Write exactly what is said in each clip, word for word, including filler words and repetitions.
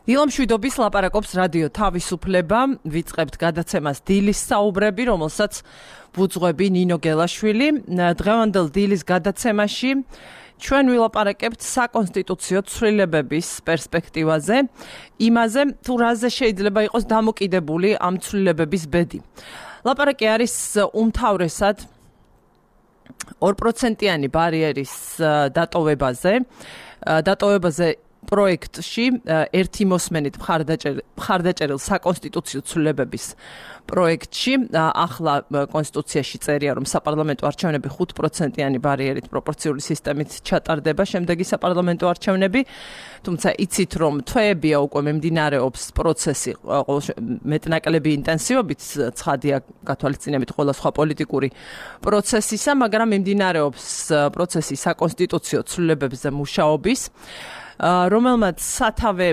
დილამშვიდობის ლაპარაკობს რადიო თავისუფლება, ვიწყებთ გადაცემას დილის საუბრები, რომელსაც ვუძღვები ნინო გელაშვილი. დღევანდელ დილის გადაცემაში ჩვენ ვილაპარაკებთ საკონსტიტუციო ცვლილებების პერსპექტივაზე, იმაზე, თუ რაზე შეიძლება იყოს დამოკიდებული ამ ცვლილებების ბედი. ლაპარაკი არის უმთავრესად ორ პროცენტიანი ბარიერის დატოვებაზე, დატოვებაზე პროექტში ერთი მოსმენით მხარდაჭერილ საკონსტიტუციო ცვლილებების პროექტში ახლა კონსტიტუციაში წერია, რომ საპარლამენტო არჩევნები ხუთ პროცენტიანი ბარიერით პროპორციული სისტემით ჩატარდება, შემდეგი საპარლამენტო არჩევნები, თუმცა იცით, რომ თვეებია უკვე მიმდინარეობს პროცესი მეტნაკლები ინტენსივობით, ცხადია გათვალისწინებით ყველა სხვა პოლიტიკური პროცესისა, მაგრამ მიმდინარეობს პროცესი საკონსტიტუციო ცვლილებებზე მუშაობის, რომელმაც სათავე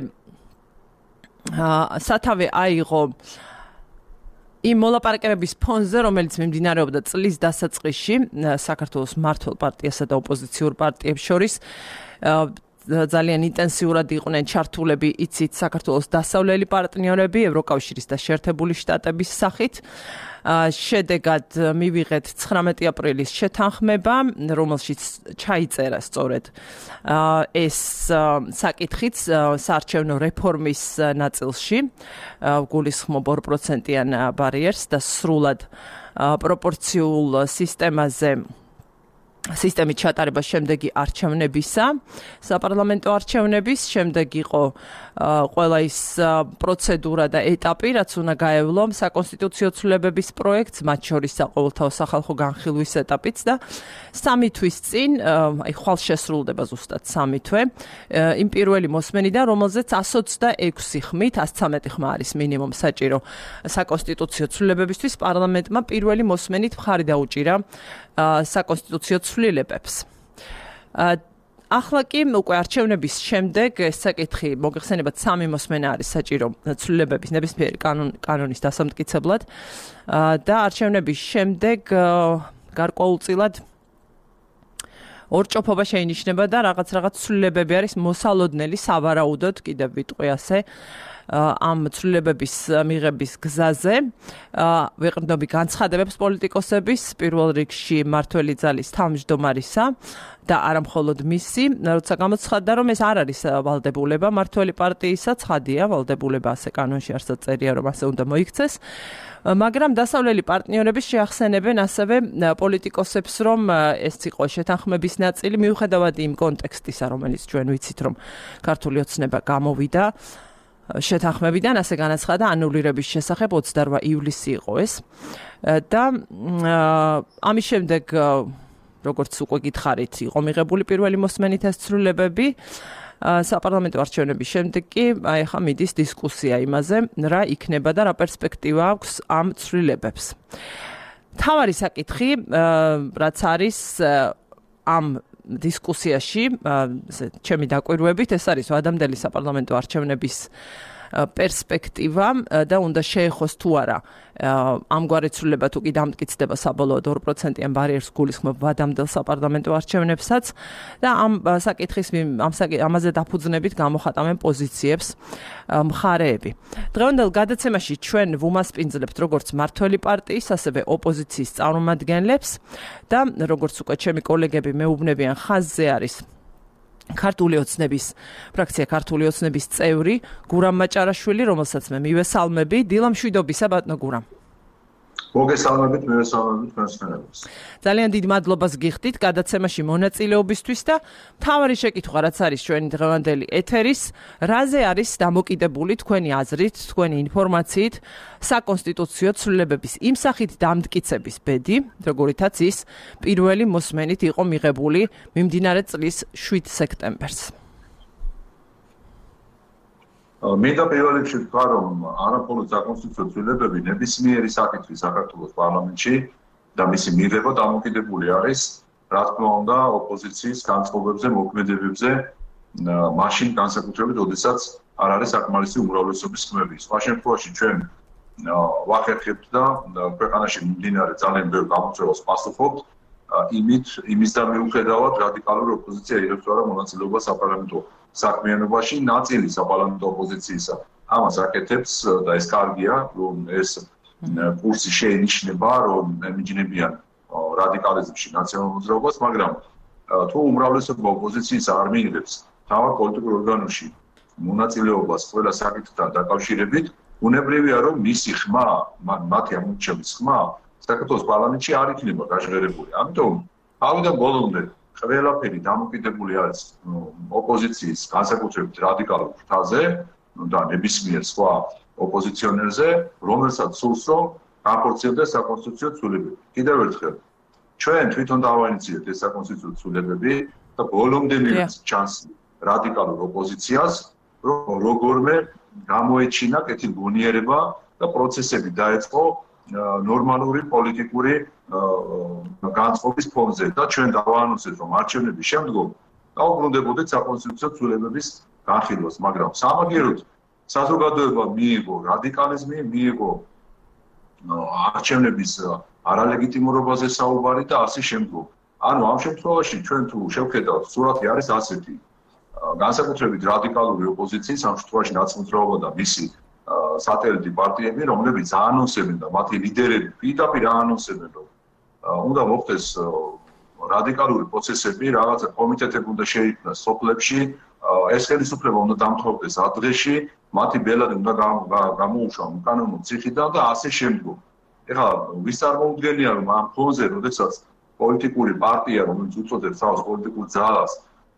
სათავე აიღო იმ მოლაპარაკებების ფონზე, რომელიც მიმდინარეობდა წლის დასაწყისში საქართველოს მმართველ პარტიასა და ოპოზიციურ პარტიებს შორის. ძალიან ინტენსიურად იყვნენ ჩართულები, იცით, საქართველოს დასავლელი პარტნიორები, ევროკავშირის და შეერთებული შტატების სახით. შედეგად მივიღეთ ცხრამეტი აპრილის შეთანხმება, რომელშიც ჩაიწერა სწორედ ეს საკითხიც საარჩევნო რეფორმის ნაწილში, გულისხმობ ორ პროცენტიან ბარიერს და სრულად პროპორციულ სისტემაზე სისტემით ჩატარება შემდეგი არჩევნებისა, საპარლამენტო არჩევნების, შემდეგ იყო ყველა ის პროცედურა და ეტაპი, რაც უნდა გაევლო საკონსტიტუციო ცვლილებების პროექტს, მათ შორის საყოველთაო სახალხო განხილვის ეტაპიც და სამი თვის წინ, აი ხვალ შესრულდება ზუსტად სამი თვე, იმ პირველი მოსმენიდან, რომელზეც εκατს ოცდაექვსი ხმით, εκατს ცხრამეტი ხმა არის მინიმუმ საჭირო საკონსტიტუციო ცვლილებებისთვის, პარლამენტმა პირველი მოსმენით მხარი დაუჭირა საკონსტიტუციო ცვლილებებს. ახლა კი უკვე არჩევნების შემდეგ ეს საკითხი მოგეხსენებათ სამი მოსმენა არის საჭირო ცვლილებების ნებისმიერი კანონის დასამტკიცებლად და არჩევნების შემდეგ გარკვეულწილად ორჭოფობა შეინიშნება და რაღაც რაღაც ცვლილებები არის მოსალოდნელი სავარაუდოდ, კიდევ ვიტყვი ასე, ამ ცვლილებების მიღების გზაზე. ვიყრდნობი განცხადებებს პოლიტიკოსების, პირველ რიგში მმართველი ძალის თავმჯდომარისა და არა მხოლოდ მისი, როცა გამოცხადდა, რომ ეს არ არის ვალდებულება მმართველი პარტიისა, ცხადია, ვალდებულება ასე კანონში არსად წერია, რომ ასე უნდა მოიქცეს. მაგრამ დასავლელი პარტნიორები შეახსენებენ ასევე პოლიტიკოსებს, რომ ეს იყო შეთანხმების ნაწილი, მიუხედავად იმ კონტექსტისა, რომელიც ჩვენ ვიცით, რომ ქართული ოცნება გამოვიდა შეთანხმებიდან, ასე განაცხადა ანულირების შესახებ ოცდაორ ივლისი იყო ეს და ამის შემდეგ, როგორც უკვე გითხარით, იყო მიღებული პირველი მოსმენით ეს ცვლილებები. საპარლამენტო არჩევნების შემდეგ კი აი ახლა მიდის დისკუსია იმაზე, რა იქნება და რა პერსპექტივა აქვს ამ ცვლილებებს. მთავარი საკითხი, რაც არის ამ დისკუსიაში, ჩემი დაკვირვებით, ეს არის ვადამდელი საპარლამენტო არჩევნების პერსპექტივა და უნდა შეეხოს თუ არა ამგვარი ცვლილება თუ კი დამტკიცდება საბოლოოდ ორ პროცენტიან ბარიერს გულისხმობ ვადამდელ საპარლამენტო არჩევნებსაც და ამ საკითხის ამ ამაზე დაფუძნებით გამოხატავენ პოზიციებს მხარეები. დღევანდელ გადაცემაში ჩვენ ვუმასპინძლებთ როგორც მმართველი პარტიის, ასევე ოპოზიციის წარმომადგენლებს და როგორც უკვე ჩემი კოლეგები მეუბნებიან, ხაზზე არის ქართული ოცნების ფრაქცია ქართული ოცნების წევრი გურამ მაჭარაშვილი, რომელსაც მე მივესალმები. დილამშვიდობისა ბატონო გურამ. მოგესალმებით, მივესალმებით თქვენს. ძალიან დიდ მადლობას გიხდით გადაცემაში მონაწილეობისთვის და მთავარი შეკითხვა, რაც არის ჩვენი დღევანდელი ეთერის, რაზე არის დამოკიდებული თქვენი აზრით, თქვენი ინფორმაციით საკონსტიტუციო ცვლილებების იმ სახით დამტკიცების ბედი, როგორითაც ის პირველი მოსმენით იყო მიღებული მიმდინარე წლის შვიდ სექტემბერს. მინდა პირველ რიგში ვთქვა, რომ არამხოლოდ საკონსტიტუციო ცვლილებები, ნებისმიერი საკითხი საქართველოს პარლამენტში და მისი მიღება დამოკიდებული არის, რა თქმა უნდა, ოპოზიციის განწყობებზე, მოქმედებებზე, მაშინ განსაკუთრებით, როდესაც არ არის საკმარისი უმრავლესობის ხმები. სხვა შემთხვევაში ჩვენ ვახერხებთ და ქვეყანაში მიმდინარე ძალიან ბევრ გამოწვევას პასუხობთ, იმით, იმის და მიუხედავად რადიკალური ოპოზიცია იღებს რა მონაწილეობას საპარლამენტო საქმიანობაში ნაწილი საპარლამენტო ოპოზიციისა ამას აკეთებს და ეს კარგია, რომ ეს კურსი შეინიშნება, რომ ემიჯნებიან რადიკალიზმში ნაციონალურ მოძრაობას, მაგრამ თუ უმრავლესობა ოპოზიციის არ მიიღებს თავად პოლიტიკურ ორგანოში მონაწილეობას ყველა საკითხთან დაკავშირებით, უნებრივია, რომ მისი ხმა, მათი ამორჩევის ხმა საქართველოს პარლამენტში არ იქნება გაჟღერებული. ამიტომ თავიდან ბოლომდე ყველაფერი დამოკიდებული არის ოპოზიციის განსაკუთრებით რადიკალურ ფრთაზე და ნებისმიერ სხვა ოპოზიციონერზე, რომელსაც სურს, რომ განხორციელდეს საკონსტიტუციო ცვლილებები. კიდევ ერთხელ, ჩვენ თვითონ დავაინიციირეთ ეს საკონსტიტუციო ცვლილებები და ბოლომდე მივიღეთ ჩანსი რადიკალურ ოპოზიციას, რომ როგორმე გამოეჩინა კეთილგონიერება და პროცესები დაეწყო ნორმალური პოლიტიკური განწყობის ფონზე და ჩვენ დავაანონსეთ, რომ არჩევნების შემდგომ დაუბრუნდებოდეთ საკონსტიტუციო ცვლილებების განხილვას, მაგრამ სამაგიეროდ საზოგადოება მიიღო რადიკალიზმი, მიიღო არჩევნების არალეგიტიმურობაზე საუბარი და ასე შემდგომ. ანუ ამ შემთხვევაში ჩვენ თუ შევხედავთ, სურათი არის ასეთი. განსაკუთრებით რადიკალური ოპოზიციის, ამ შემთხვევაში ნაცმოძრაობა და მისი სატელიტი პარტიები, რომლებიც აანონსებენ და მათი ლიდერები პირდაპირ აანონსებენ, რომ უნდა მოხდეს რადიკალური პროცესები, რაღაცა კომიტეტები უნდა შეიქმნას სოფლებში, ეს ხელისუფლება უნდა დამთავრდეს ადრეში, მათი ბელადი უნდა გამოუშვან უკანონო ციხიდან და ასე შემდგომ. ეხლა ვის წარმოუდგენია, რომ ამ ფონზე, როდესაც პოლიტიკური პარტია, რომელიც უწოდებს თავს პოლიტიკურ ძალას,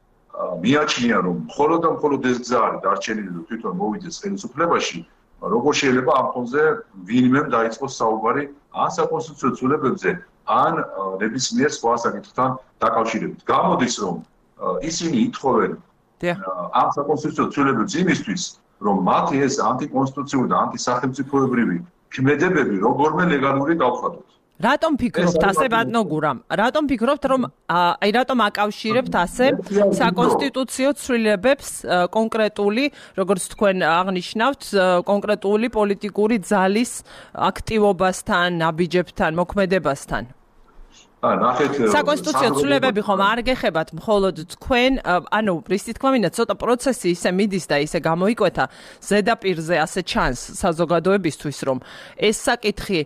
მიაჩნია, რომ მხოლოდ და მხოლოდ ეს გზა არის დარჩენილი, რომ თვითონ მოვიდეს ხელისუფლებაში, როგორ შეიძლება ამ ფონზე ვინმემ დაიწყოს საუბარი ან საკონსტიტუციო ცვლილებებზე, ან ნებისმიერ სხვა საკითხთან დაკავშირებით. გამოდის, რომ ისინი ითხოვენ ამ საკონსტიტუციო ცვლილებებს იმისთვის, რომ მათი ეს ანტიკონსტიტუციური და ანტისახელმწიფოებრივი ქმედებები როგორმე ლეგალური გავხადოთ. რატომ ფიქრობთ ასე ბატონო გურამ? რატომ ფიქრობთ, რომ აი რატომ აკავშირებთ ასე საკონსტიტუციო ცვლილებებს კონკრეტული, როგორც თქვენ აღნიშნავთ, კონკრეტული პოლიტიკური ძალის აქტივობასთან, ნაბიჯებთან, მოქმედებასთან? საკონსტიტუციო ცვლილებები ხომ არ გეხებათ მხოლოდ თქვენ, ანუ რის თქმა უნდა, ცოტა პროცესი ისე მიდის და ისე გამოიკვეთა ზედაპირზე ასე ჩანს საზოგადოებისთვის, რომ ეს საკითხი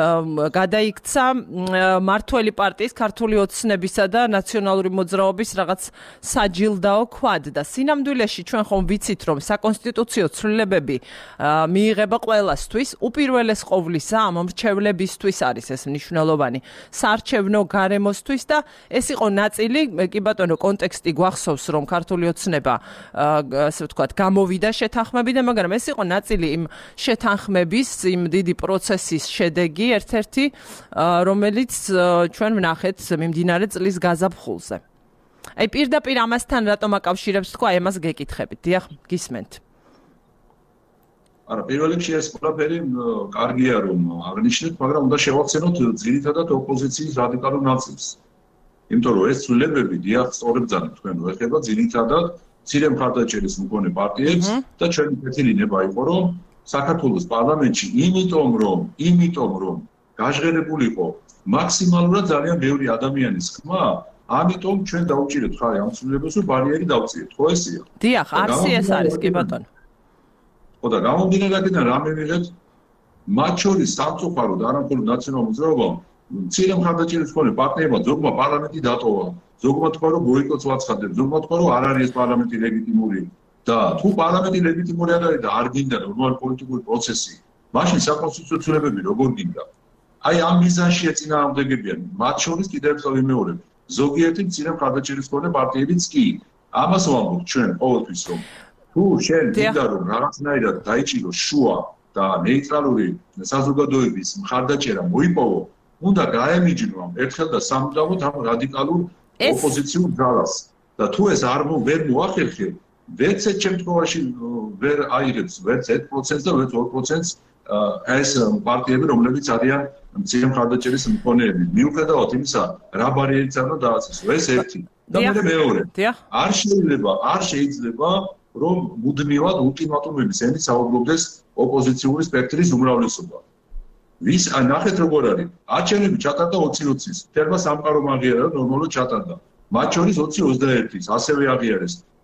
გადაიქცა მართველი პარტიის ქართული ოცნებისა და ნაციონალური მოძრაობის რაღაც საჯილდაო ქვად და სინამდვილეში ჩვენ ხომ ვიცით, რომ საკონსტიტუციო ცვლილებები მიიღება ყველასთვის, უპირველეს ყოვლისა ამ მრჩევლებისთვის არის ეს მნიშვნელოვანი საარჩევნო გარემოსთვის და ეს იყო ნაწილი, კი ბატონო, კონტექსტი გვახსოვს, რომ ქართული ოცნება, ასე ვთქვათ, გამოვიდა შეთანხმებიდან, მაგრამ ეს იყო ნაწილი იმ შეთანხმების, იმ დიდი პროცესის შედეგი, ერთ-ერთი, რომელიც ჩვენ ვნახეთ მიმდინარე წლის გაზაფხულზე. აი პირდაპირ ამასთან რატომ აკავშირებს თქვა, ამას გეკითხებით. დიახ, გისმენთ. არა, პირველ რიგში ეს ყველაფერი კარგია, რომ აღნიშნეთ, მაგრამ უნდა შევახსენოთ ძირითადად ოპოზიციის რადიკალურ ნაწილს. იმიტომ რომ ეს ცვლილებები, დიახ, სწორედ ძალიან თქვენ ვეხება ძირითადად მცირე მხარდაჭერის მქონე პარტიებს და ჩვენი კეთილინება იყო, რომ საქართველოს პარლამენტში, იმიტომ რომ, იმიტომ რომ გაჟღერებულიყო მაქსიმალურად ძალიან ბევრი ადამიანის ხმა, ამიტომ ჩვენ დაუჭირეთ ხარი ამ ცვლილებებს, რომ ბარიერი დავწიეთ, ხო ესეა? დიახ, არსი ეს არის, კი ბატონო. და გამომდინარე აქედან რა მივიღეთ? მათ შორის სამწუხაროდ არა მხოლოდ ნაციონალურ მოძრაობამ, მცირე მხარდაჭერის მქონე პარტიებმა ზოგმა პარლამენტი დატოვა, ზოგმა თქვა, რომ ბოიკოტს ვაცხადებს, ზოგმა თქვა, რომ არ არის ეს პარლამენტი ლეგიტიმური და თუ პარლამენტი ლეგიტიმური არ არის და არ გინდა ნორმალური პოლიტიკური პროცესი, მაშინ საკონსტიტუციო ცვლილებები როგორ გინდა? აი ამ მიზანში ეწინააღმდეგებიან, მათ შორის კიდევ ერთხელ ვიმეორებ, ზოგიერთი მცირე მხარდაჭერის მქონე პარტიებიც კი. ამას ვამბობთ ჩვენ ყოველთვის, რომ თუ შენ გინდა რომ რაღაცნაირად დაიჭირო შუა და ნეიტრალური საზოგადოების მხარდაჭერა მოიპოვო, უნდა გაემიჯნო ერთხელ და სამუდამოდ ამ რადიკალურ ოპოზიციურ ძალას. და თუ ეს არ ვერ მოახერხე, ვერც ერთ შემთხვევაში ვერ აიღებს ვერც ერთ პროცენტს და ვერც ორ პროცენტს ეს პარტიები, რომლებიც არიან მცირე მხარდაჭერის მქონეები. მიუხედავად იმისა, რა ბარიერიც არ უნდა დააწესო, ეს ერთი. და მეორე, არ შეიძლება, არ შეიძლება რომ მუდმივად ულტიმატუმების ენით საუბრობდეს ოპოზიციური სპექტრის უმრავლესობა. ვის ნახეთ როგორ არის? არჩევნები ჩატარდა ოცი ოცის. თერმა სამყარო აღიარა, ნორმალურად ჩატარდა. მათ შორის ოცი ოცდაერთის ასევე აღიარეს.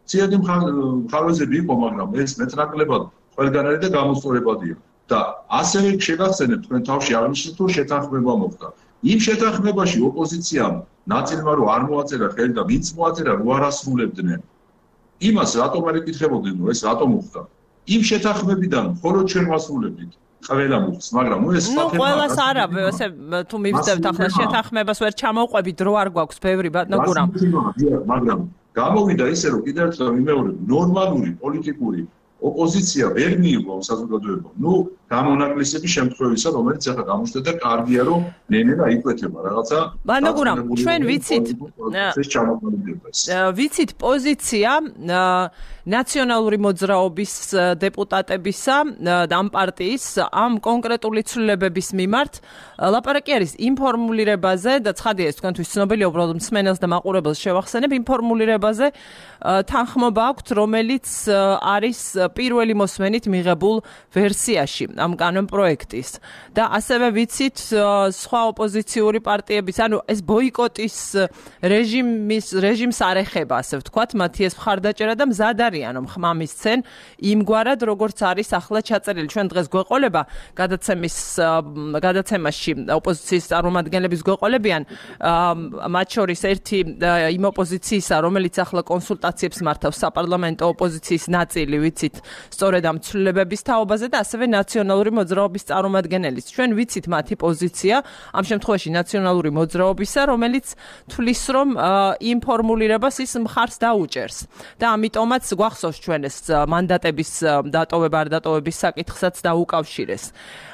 ცირდი მხარვეზები იყო, მაგრამ ეს მეტნაკლებად ყველგანარი და გამოსწორებადია. და ასევე შეგახსენებთ თქვენ თავში აღნიშნეთ, რომ შეთანხმება მოხდა. იმ შეთანხმებაში ოპოზიციამ ნაწილმა რომ არ მოაწერა ხელი და ვინც მოაწერა რო არ ასრულებდნენ. იმას რატომ არ ეკითხებოდნენ, რომ ეს რატომ მოხდა? იმ შეთანხმებიდან მხოლოდ ჩვენ ვასრულებდით. ყველა მოხს, მაგრამ ეს ნუ ყველას არა, ესე თუ მივსდევთ ახლა შეთანხმებას ვერ ჩამოვყვებით, დრო არ გვაქვს ბევრი ბატონო გურამ. მაგრამ გამოვიდა ისე, რომ კიდევ ერთხელ ვიმეორებ, ნორმალური პოლიტიკური ოპოზიცია ვერ მიიღო საზოგადოებამ. ნუ გამონაკლისები შემთხვევისა, რომელიც ახლა გამოჩნდა და კარგია, რომ ნენელა იკვეთება რაღაცა. ბატონო გურამ, ჩვენ ვიცით ეს ჩამოყალიბებას. ვიცით პოზიცია ნაციონალური მოძრაობის დეპუტატებისა და ამ პარტიის ამ კონკრეტული ცვლილებების მიმართ ლაპარაკი არის იმ ფორმულირებაზე და ცხადია ეს თქვენთვის ცნობილია, უბრალოდ მსმენელს და მაყურებელს შევახსენებ, იმ ფორმულირებაზე თანხმობა აქვთ, რომელიც არის პირველი მოსმენით მიღებულ ვერსიაში ამ კანონპროექტის და ასევე ვიცით სხვა ოპოზიციური პარტიების, ანუ ეს ბოიკოტის რეჟიმის რეჟიმს არ ეხება, ასე ვთქვათ, მათი ეს მხარდაჭერა და მზად არიან რომ ხმა მისცენ იმგვარად, როგორც არის ახლა ჩაწერილი. ჩვენ დღეს გვეყოლება გადაცემის გადაცემაში ოპოზიციის წარმომადგენლების გვეყოლებიან, მათ შორის ერთი იმ ოპოზიციისა, რომელიც ახლა კონსულტაციებს მართავს საპარლამენტო ოპოზიციის ნაწილი, ვიცით, სწორედ ამ ცვლილებების თაობაზე და ასევე ნაციონალური მოძრაობის წარმომადგენელიც. ჩვენ ვიცით მათი პოზიცია ამ შემთხვევაში ნაციონალური მოძრაობისა, რომელიც თვლის, რომ იმ ფორმულირებას ის მხარს დაუჭერს. და ამიტომაც გვახსოვს ჩვენ ეს მანდატების დატოვება არ დატოვების საკითხსაც დაუკავშირეს.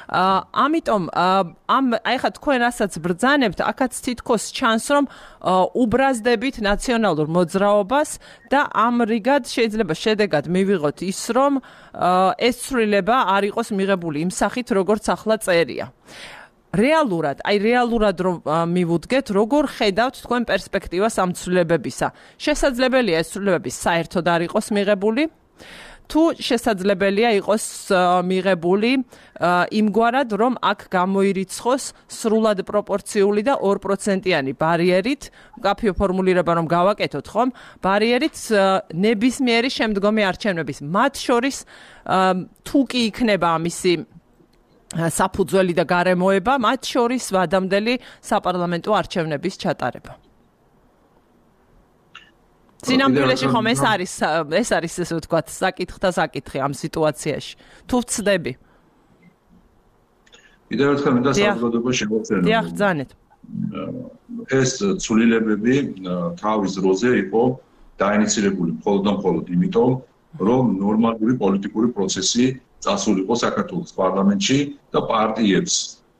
ამიტომ ამ აი ხა თქვენ რასაც ბრძანებთ, აქაც თითქოს ჩანს, რომ უბრაზდებით ნაციონალურ მოძრაობას და ამ რიგად შეიძლება შედეგად მივიღოთ ის, რომ ეს ცვლილება არ იყოს მიღებული იმ სახით, როგორც ახლა წერია. რეალურად, აი რეალურად რომ მივუდგეთ, როგორ ხედავთ თქვენ პერსპექტივას ამ ცვლილებებისა? შესაძლებელია ეს ცვლილებები საერთოდ არ იყოს მიღებული? თუ შესაძლებელია იყოს მიღებული იმგვარად, რომ აქ გამოირიცხოს სრულად პროპორციული და ორ პროცენტიანი ბარიერით, მკაფიო ფორმულირება რომ გავაკეთოთ, ხომ? ბარიერით ნებისმიერი შემდგომი არჩევნების, მათ შორის თუ კი იქნება ამისი საფუძველი და გარემოება, მათ შორის ვადამდელი საპარლამენტო არჩევნების ჩატარება. სინამდვილეში ხომ ეს არის ეს არის ესე ვთქვათ, საკითხთა საკითხი ამ სიტუაციაში. თუ ვწდები. კიდევ ერთხელ მინდა საზოგადოებას შევახსენო. დიახ, ბრძანეთ. ეს ცვლილებები თავის დროზე იყო დაინიცირებული მხოლოდ და მხოლოდ იმიტომ, რომ ნორმალური პოლიტიკური პროცესი წასულიყო საქართველოს პარლამენტში და პარტიებს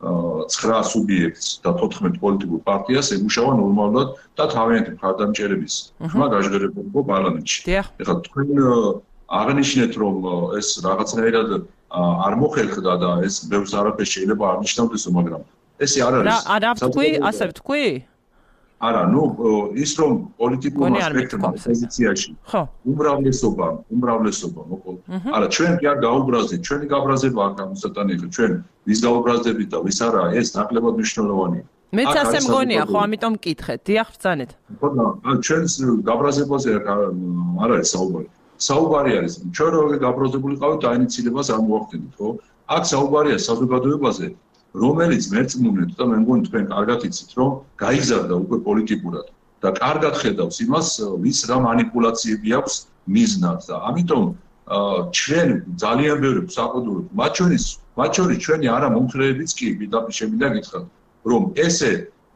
ცხრა სუბიექტს და თოთხმეტ პოლიტიკურ პარტიას ემუშავა ნორმალურად და თავიანთი მხარდამჭერების ხმა გაჟღერებულიყო პარლამენტში. ეხლა თქვენ აღნიშნეთ, რომ ეს რაღაცნაირად არ მოხერხდა და ეს ბევრს არაფერს შეიძლება არ ნიშნავდესო, მაგრამ ესე არ არის. არა, ვთქვი, ასე ვთქვი? არა, ნუ ის რომ პოლიტიკურ ასპექტებთან პოზიციაში უმრავლესობა, უმრავლესობა მოყოლ. არა, ჩვენ კი არ გაუბრაზდით, ჩვენი გაბრაზება არ გამოსატანი ხო, ჩვენ ვის გაუბრაზდებით და ვის არა, ეს ნაკლებად მნიშვნელოვანია. მეც ასე მგონია, ხო, ამიტომ მკითხეთ. დიახ, ბრძანეთ. ხო, ჩვენს გაბრაზებაზე არ არის საუბარი. საუბარი არის, ჩვენ რო გაბრაზებულიყავით, დაინიცირებას არ მოახდენით, ხო? აქ საუბარია საზოგადოებაზე, რომელიც მერწმუნეთ და მე მგონი თქვენ კარგად იცით, რომ გაიზარდა უკვე პოლიტიკურად და კარგად ხედავს იმას, ვის რა манипуляციები აქვს მიზნად და ამიტომ ჩვენ ძალიან ბევრი საყდურობთ, მათ შორის, მათ შორის ჩვენი არა მომხრეებიც კი პირდაპირ შემიძლია გითხრათ, რომ ესე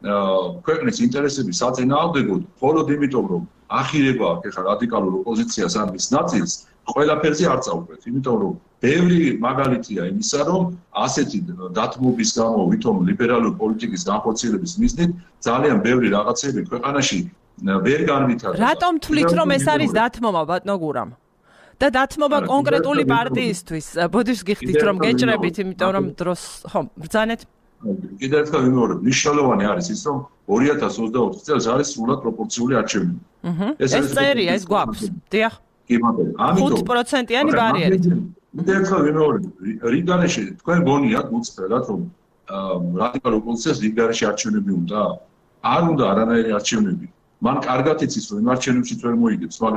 ქვეყნის ინტერესების საწინააღმდეგოდ, მხოლოდ იმიტომ, რომ ახირება აქ ახლა რადიკალურ ოპოზიციას ან მის ნაწილს, ყველაფერზე არ წავუყვეთ, იმიტომ რომ ბევრი მაგალითია იმისა, რომ ასეთი დათმობის გამო, ვითომ ლიბერალური პოლიტიკის განხორციელების მიზნით ძალიან ბევრი რაღაცები ქვეყანაში ვერ განვითარდა. რატომ თვლით, რომ ეს არის დათმობა, ბატონო გურამ? და დათმობა კონკრეტული პარტიისთვის. ბოდიშ გიხდით, რომ გეჭრებით, იმიტომ რომ დროს, ხო, ბრძანეთ. კიდევ ერთხელ ვიმეორებ, მნიშვნელოვანი არის ის, რომ ორი ათას ოცდაოთხ წელს არის სრულად პროპორციული არჩევნები. ეს წერია, ეს გვაქვს. დიახ. კი ბატონო, ამიტომ ხუთ პროცენტიანი ბარიერით. კიდევ ერთხელ ვიმეორებ, რიგგარეშე თქვენ გონიათ უწფერად, რომ რადიკალურ ოპოზიციას რიგგარეშე არჩევნები უნდა? არ უნდა არანაირი არჩევნები. მან კარგად იცის, რომ იმ არჩევნებშიც ვერ მოიგებს, მაგრამ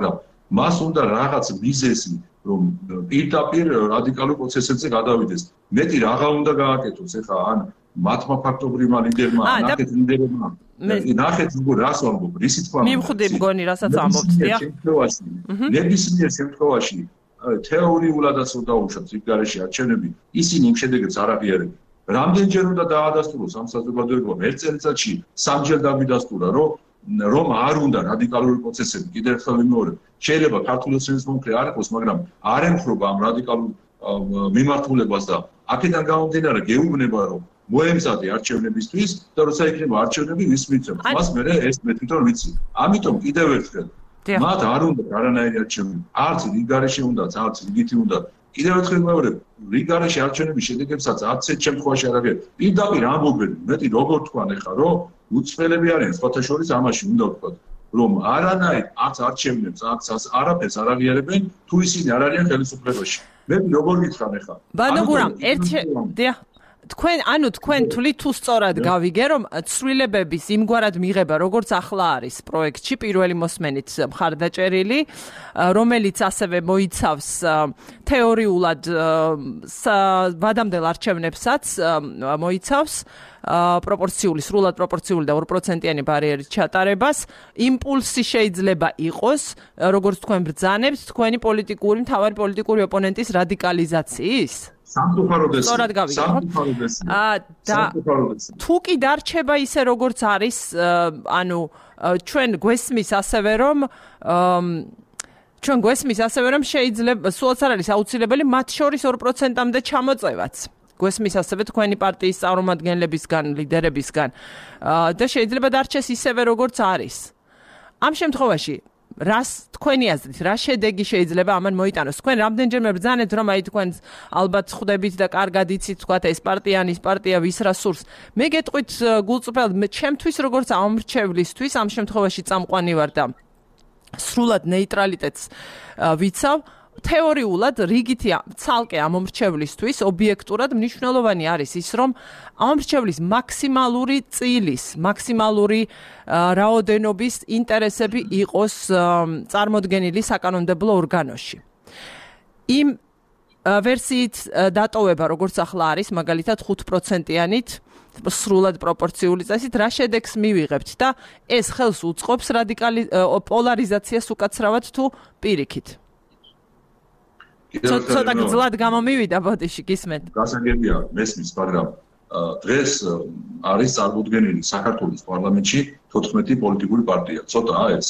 მას უნდა რაღაც მიზეზი, რომ პირდაპირ რადიკალურ პროცესებზე გადავიდეს. მეტი რაღა უნდა გააკეთოს ახლა ან მათმა ფაქტობრივმა ლიდერმა, ნახეთ ლიდერებმა. ნახეთ როგორ რას ვამბობ, რისი თქმა უნდა. მივხვდი მგონი, რასაც ამბობთ, დიახ. ნებისმიერ შემთხვევაში თეორიულადაც უნდა დაუშვათ იქ გარეშე არჩევნები, ისინი იმ შედეგებს არ აღიარებენ. რამდენჯერ უნდა დაადასტუროს ამ საზოგადოებამ ერთ წელიწადში სამჯერ დაგვიდასტურა, რომ რომ არ უნდა რადიკალური პროცესები, კიდევ ერთხელ ვიმეორებ, შეიძლება ქართული ოცნების მომხრე არ იყოს, მაგრამ არ ემხრობა ამ რადიკალურ მიმართულებას და აქედან გამომდინარე გეუბნება, რომ მოემზადე არჩევნებისთვის და როცა იქნება არჩევნები ვის მიცემ. მას მე ეს მე თვითონ ვიცი. ამიტომ კიდევ ერთხელ მათ არ უნდა არანაირი არჩევნები. არც რიგარეშე უნდა, არც რიგითი უნდა. კიდევ ერთხელ ვიმეორებ, რიგარეშე არჩევნების შედეგებსაც არც ერთ შემთხვევაში არ აღიარებენ. პირდაპირ ამბობენ, მეტი როგორ თქვან ახლა, რომ უცხელები არიან, სხვათა შორის ამაში უნდა ვთქვათ, რომ არანაირ არც არჩევნებს, არც არაფერს არ აღიარებენ, თუ ისინი არ არიან ხელისუფლებაში. მე როგორ გითხრან ახლა? ბანო გურამ, ერთი დიახ თქვენ ანუ თქვენ თვლით თუ სწორად გავიგე რომ ცვლილებების იმგვარად მიღება როგორც ახლა არის პროექტში პირველი მოსმენით მხარდაჭერილი რომელიც ასევე მოიცავს თეორიულად ვადამდელ არჩევნებსაც მოიცავს პროპორციული სრულად პროპორციული და ორ პროცენტიანი ბარიერის ჩატარებას იმპულსი შეიძლება იყოს როგორც თქვენ ბრძანებთ თქვენი პოლიტიკური მთავარი პოლიტიკური ოპონენტის რადიკალიზაციის სამწუხაროდეს სამწუხაროდეს და თუ კი დარჩება ისე როგორც არის ანუ ჩვენ გვესმის ასევე რომ ჩვენ გვესმის ასევე რომ შეიძლება სულაც არ არის აუცილებელი მათ შორის ორ პროცენტამდე ჩამოწევაც გვესმის ასევე თქვენი პარტიის წარმომადგენლებისგან ლიდერებისგან და შეიძლება დარჩეს ისევე როგორც არის ამ შემთხვევაში რას თქვენი აზრით რა შედეგი შეიძლება ამან მოიტანოს თქვენ რამდენჯერმე ბრძანეთ რომ აი თქვენ ალბათ ხვდებით და კარგად იცით თქვა ეს პარტია ის პარტია ვის რა სურს მე გეტყვით გულწრფელად ჩემთვის როგორც ამრჩევლისთვის ამ შემთხვევაში წამყვანი ვარ და სრულად ნეიტრალიტეტს ვიცავ თეორიულად რიგითი ცალკე ამომრჩევლისთვის ობიექტურად მნიშვნელოვანი არის ის რომ ამომრჩევლის მაქსიმალური წილის მაქსიმალური რაოდენობის ინტერესები იყოს წარმოდგენილი საკანონმდებლო ორგანოში იმ ვერსიით დატოვება როგორც ახლა არის მაგალითად ხუთ პროცენტიანით სრულად პროპორციული წესით რა შედეგს მივიღებთ და ეს ხელს უწყობს რადიკალი პოლარიზაციას უკაცრავად თუ პირიქით ცოტა გძლად გამომივიდა ბოდიში გისმენთ. გასაგებია მესმის, მაგრამ დღეს არის წარმოდგენილი საქართველოს პარლამენტში თოთხმეტი პოლიტიკური პარტია. ცოტაა ეს.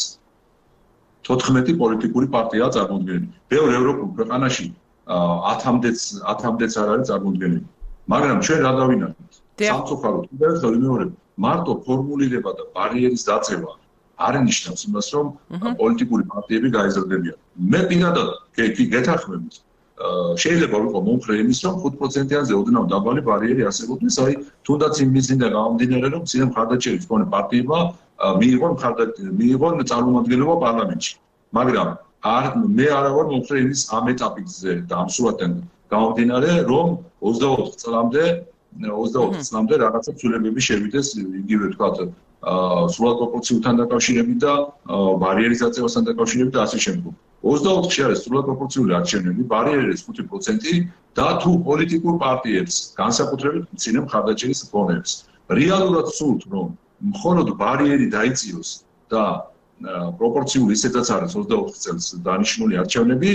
თოთხმეტი პოლიტიკური პარტიაა წარმოდგენილი. ბევრ ევროპულ ქვეყანაში ათამდეც ათამდეც არ არის წარმოდგენილი. მაგრამ ჩვენ რა დავინახეთ? სამწუხაროდ კიდევ ერთხელ ვიმეორებ, მარტო ფორმულირება და ბარიერის დაწევა არ ნიშნავს იმას, რომ პოლიტიკური პარტიები გაიზრდებიან. მე პირადად კი გეთანხმებით. შეიძლება ვიყო მომხრე იმის, რომ ხუთ პროცენტიანზე ოდნავ დაბალი ბარიერი არსებობდეს, აი თუნდაც იმ მიზნიდან გამომდინარე, რომ წინა მხარდაჭერის მქონე პარტიებმა მიიღონ მიიღონ წარმომადგენლობა პარლამენტში. მაგრამ არ მე არა ვარ მომხრე იმის ამ ეტაპზე და ამ სურათთან გამომდინარე, რომ ოცდაოთხ წლამდე ოცდაოთხ წლამდე რაღაცა ცვლილებები შევიდეს იგივე ვთქვათ სრულად პროპორციულთან დაკავშირებით და ბარიერის დაწევასთან დაკავშირებით და ასე შემდგომ. ოცდაოთხში არის სრულად პროპორციული არჩევნები, ბარიერი არის ხუთი პროცენტი და თუ პოლიტიკურ პარტიებს, განსაკუთრებით მცირე მხარდაჭერის მქონეებს, რეალურად სურთ, რომ მხოლოდ ბარიერი დაიწიოს და პროპორციული ისედაც არის ოცდაოთხ წელს დანიშნული არჩევნები,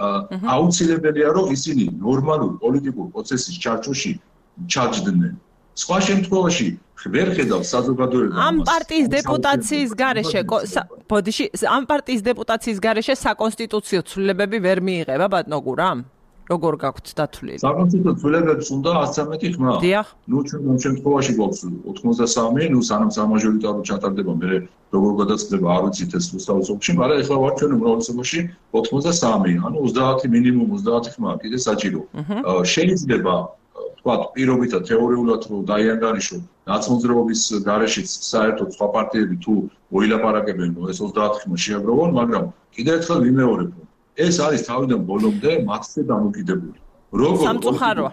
აუცილებელია, რომ ისინი ნორმალურ პოლიტიკურ პროცესის ჩარჩოში ჩაჯდნენ. სხვა შემთხვევაში ვერ ხედავ საზოგადოებას ამ პარტიის დეპუტაციის გარეშე ბოდიში ამ პარტიის დეპუტაციის გარეშე საკონსტიტუციო ცვლილებები ვერ მიიღება ბატონო გურამ როგორ გაქვთ დათვლილი საკონსტიტუციო ცვლილებებს უნდა ათს ცხრამეტი ხმა დიახ ნუ ჩვენ ამ შემთხვევაში გვაქვს ოცდასამი ნუ სანამ სამაჟორიტარო ჩატარდება მე როგორ გადაწყდება არ ვიცით ეს უსწავლოში მაგრამ ეხლა ვარ ჩვენ უმრავლესობაში ოცდასამი ანუ ოცდაათი მინიმუმ ოცდაათი ხმა კიდე საჭირო შეიძლება ვთქვათ, პირობითად თეორიულად რომ დაიანდარიშო ნაცმოძრაობის გარეშეც საერთოდ სხვა პარტიები თუ მოილაპარაკებენ, რომ ეს ოცდაათი ხმა შეაგროვონ, მაგრამ კიდევ ერთხელ ვიმეორებ, რომ ეს არის თავიდან ბოლომდე მათზე დამოკიდებული. როგორ სამწუხაროა.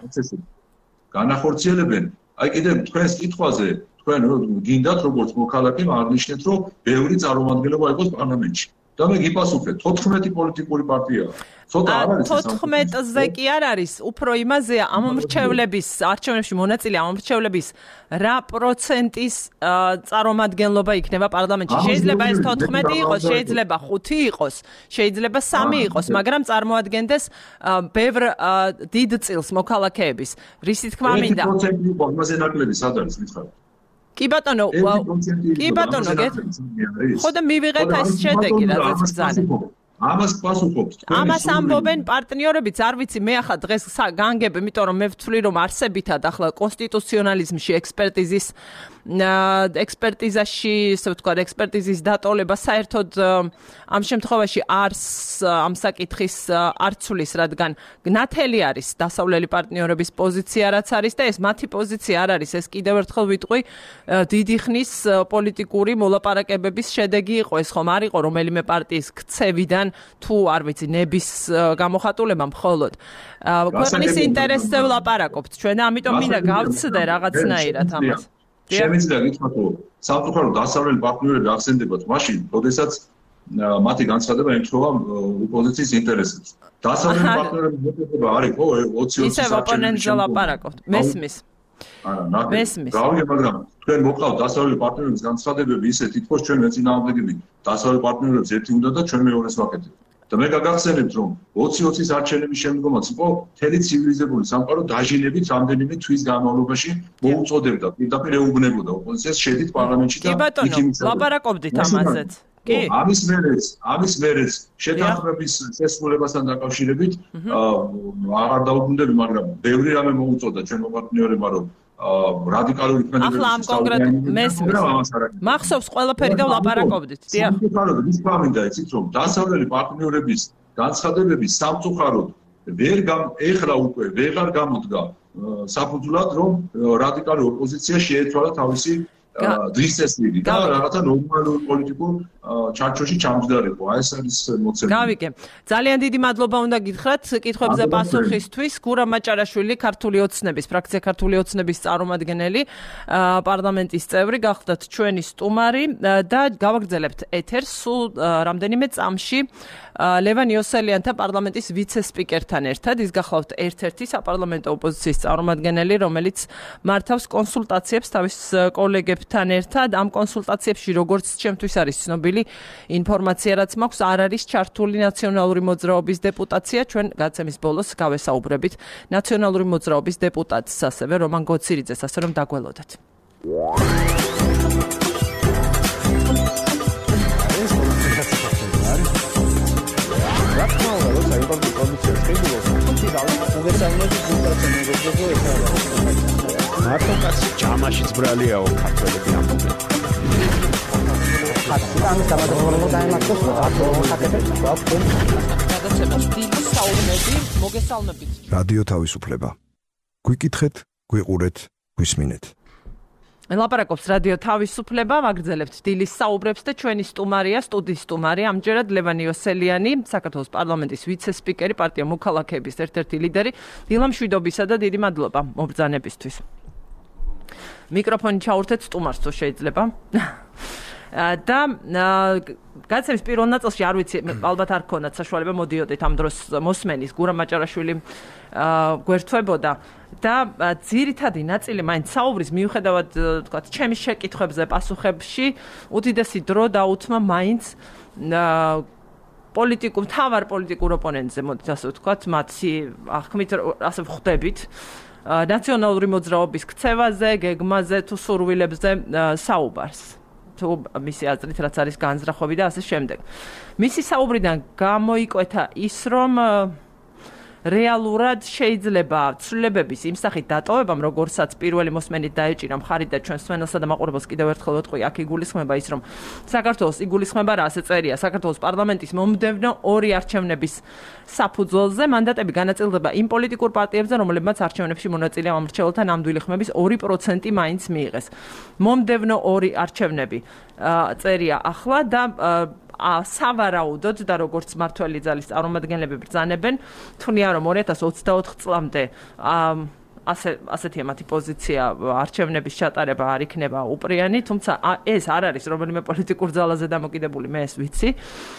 განახორციელებენ, აი კიდევ თქვენს კითხვაზე, თქვენ გინდათ როგორც მოქალაქემ აღნიშნეთ, რომ ბევრი წარმომადგენლობა იყოს პარლამენტში. და მე გიპასუხე, თოთხმეტი პოლიტიკური პარტიაა. ცოტა არ არის თოთხმეტზე კი არ არის, უფრო იმაზეა ამ მრჩევლების არჩევნებში მონაწილე ამ მრჩევლების რა პროცენტის წარმომადგენლობა იქნება პარლამენტში. შეიძლება ეს თოთხმეტი იყოს, შეიძლება ხუთი იყოს, შეიძლება სამი იყოს, მაგრამ წარმოადგენდეს ბევრ დიდ წილს მოქალაქეების. რისი თქმა მინდა? ერთი პროცენტი იყო, ამაზე ნაკლები სად არის მითხარ? კი ბატონო, კი ბატონო, ხო და მივიღეთ ეს შედეგი, რადგან ბრძანება. ამას პასუხობს. ამას ამბობენ პარტნიორებიც, არ ვიცი, მე ახლა დღეს განგებ, იმიტომ რომ მე ვთვლი რომ არსებითად ახლა კონსტიტუციონალიზმში ექსპერტიზის ექსპერტიზაში, ასე ვთქვათ, ექსპერტიზის დატოვება საერთოდ ამ შემთხვევაში არს ამ საკითხის არცulis, რადგან ნათელი არის დასავლელი პარტნიორების პოზიცია რაც არის და ეს მათი პოზიცია არ არის, ეს კიდევ ერთხელ ვიტყვი, დიდი ხნის პოლიტიკური მოლაპარაკებების შედეგი იყო, ეს ხომ არ იყო რომელიმე პარტიის ქცევიდან თუ არ ვიცი ნების გამოხატულება მხოლოდ ქვეყნის ინტერესზე ვლაპარაკობთ ჩვენ და ამიტომ მინდა გავცდე რაღაცნაირად ამას. შემიძლია გითხრათ რომ სამწუხაროდ დასავლელი პარტნიორები ახსენდებათ მაშინ, როდესაც მათი განცხადება ემთხვევა ოპოზიციის ინტერესებს. დასავლელი პარტნიორების მოტივება არის ხო ოცი ოცი ისევ ოპონენტზე ვლაპარაკობთ. მესმის. არა, მესმის. გავიგე, მაგრამ თქვენ მოყავთ დასავლელი პარტნიორების განცხადებები ისე თითქოს ჩვენ მეწინააღმდეგები დასავლელი პარტნიორებს ერთი უნდა და ჩვენ მეორეს ვაკეთებთ. და მე გაგახსენებთ რომ ოცი ოცის არჩევნების შემდგომაც იყო მთელი ცივილიზებული სამყარო დაჟინებით რამდენიმე თვის განმავლობაში მოუწოდებდა პირდაპირ ეუბნებოდა ოპოზიციას შედით პარლამენტში და კი ბატონო, ლაპარაკობდით ამაზეც. კი. ამის მერეც, ამის მერეც შეთანხმების შესრულებასთან დაკავშირებით აღარ დაუბრუნდები, მაგრამ ბევრი რამე მოუწოდა ჩვენ პარტნიორებმა რომ რადიკალური ქმედებების ახლა ამ კონკრეტ მესმის მახსოვს ყველაფერი და ვლაპარაკობდით. დიახ. სამწუხაროდ ის გვამინდა იცით რომ დასავლელი პარტნიორების განცხადებები სამწუხაროდ ვერ ეხლა უკვე ვეღარ გამოდგა საფუძვლად რომ რადიკალური ოპოზიცია შეეცვალა თავისი დღის წესრიგი და რაღაცა ნორმალურ პოლიტიკურ ჩარჩოში ჩამჯდარიყო. აი ეს არის მოცემული. გავიგე. ძალიან დიდი მადლობა უნდა გითხრათ კითხვებზე პასუხისთვის. გურამ მაჭარაშვილი, ქართული ოცნების, ფრაქცია ქართული ოცნების წარმომადგენელი, პარლამენტის წევრი, გახდათ ჩვენი სტუმარი და გავაგრძელებთ ეთერს სულ რამდენიმე წამში ლევან იოსელიანთა პარლამენტის ვიცე-სპიკერთან ერთად. ის გახლავთ ერთ-ერთი საპარლამენტო ოპოზიციის წარმომადგენელი, რომელიც მართავს კონსულტაციებს თავის კოლეგებთან ერთად. ამ კონსულტაციებში, როგორც ჩემთვის არის ცნობილი ინფორმაცია, რაც მაქვს, არ არის ჩართული ნაციონალური მოძრაობის დეპუტაცია. ჩვენ გაცემის ბოლოს გავესაუბრებით ნაციონალური მოძრაობის დეპუტატს, ასევე რომან გოცირიძეს, ასე რომ დაგველოდეთ. მარტო კაცი ჯამაშიც ბრალიაო ქართველები ამბობენ. ხატი გამადავრებო დაემართოს ხატებს გვაქვს. გადაცემას დიდი საუბნები მოგესალმებით. რადიო თავისუფლება. გვიკითხეთ, გვიყურეთ, გვისმინეთ. ლაპარაკობს რადიო თავისუფლება, ვაგრძელებთ დილის საუბრებს და ჩვენი სტუმარია, სტუდიის სტუმარი, ამჯერად ლევან იოსელიანი, საქართველოს პარლამენტის ვიცე-სპიკერი, პარტია მოქალაქეების ერთ-ერთი ლიდერი. დილა მშვიდობისა და დიდი მადლობა მობრძანებისთვის. მიკროფონი ჩაურთეთ სტუმარს თუ შეიძლება. და გაცემის პირველ ნაწილში არ ვიცი, ალბათ არ ქონდათ საშუალება მოდიოდეთ ამ დროს მოსმენის გურამ მაჭარაშვილი გვერთვებოდა და ძირითადი ნაწილი მაინც საუბრის მიუხედავად თქვათ ჩემი შეკითხვებზე პასუხებში უდიდესი დრო დაუთმა მაინც პოლიტიკურ თავარ პოლიტიკურ ოპონენტზე, მოდით ასე ვთქვათ, მათი აღქმით ასე ვხვდებით ნაციონალური მოძრაობის ქცევაზე, გეგმაზე თუ სურვილებზე საუბარს. თუ მისი აზრით რაც არის განზრახვები და ასე შემდეგ. მისი საუბრიდან გამოიკვეთა ის, რომ რეალურად შეიძლება ცვლილებების იმ სახით დატოვებამ, როგორცაც პირველი მოსმენით დაეჭირა მხარი და ჩვენს მსმენელსა და მაყურებელს კიდევ ერთხელ ვეთქვი, აქ იგულისხმება ის, რომ საქართველოს იგულისხმება რა ასე წერია, საქართველოს პარლამენტის მომდევნო ორი არჩევნების საფუძველზე მანდატები განაწილდება იმ პოლიტიკურ პარტიებზე, რომლებმაც არჩევნებში მონაწილე ამ მრჩეველთა ნამდვილი ხმების ორი პროცენტი მაინც მიიღეს. მომდევნო ორი არჩევნები წერია ახლა და სავარაუდოდ და როგორც მართველი ძალის წარმომადგენლები ბრძანებენ, თვლიან რომ ორი ათას ოცდაოთხ წლამდე ასე ასეთია მათი პოზიცია, არჩევნების ჩატარება არ იქნება უპრიანი, თუმცა ეს არ არის რომელიმე პოლიტიკურ ძალაზე დამოკიდებული, მე ეს ვიცი.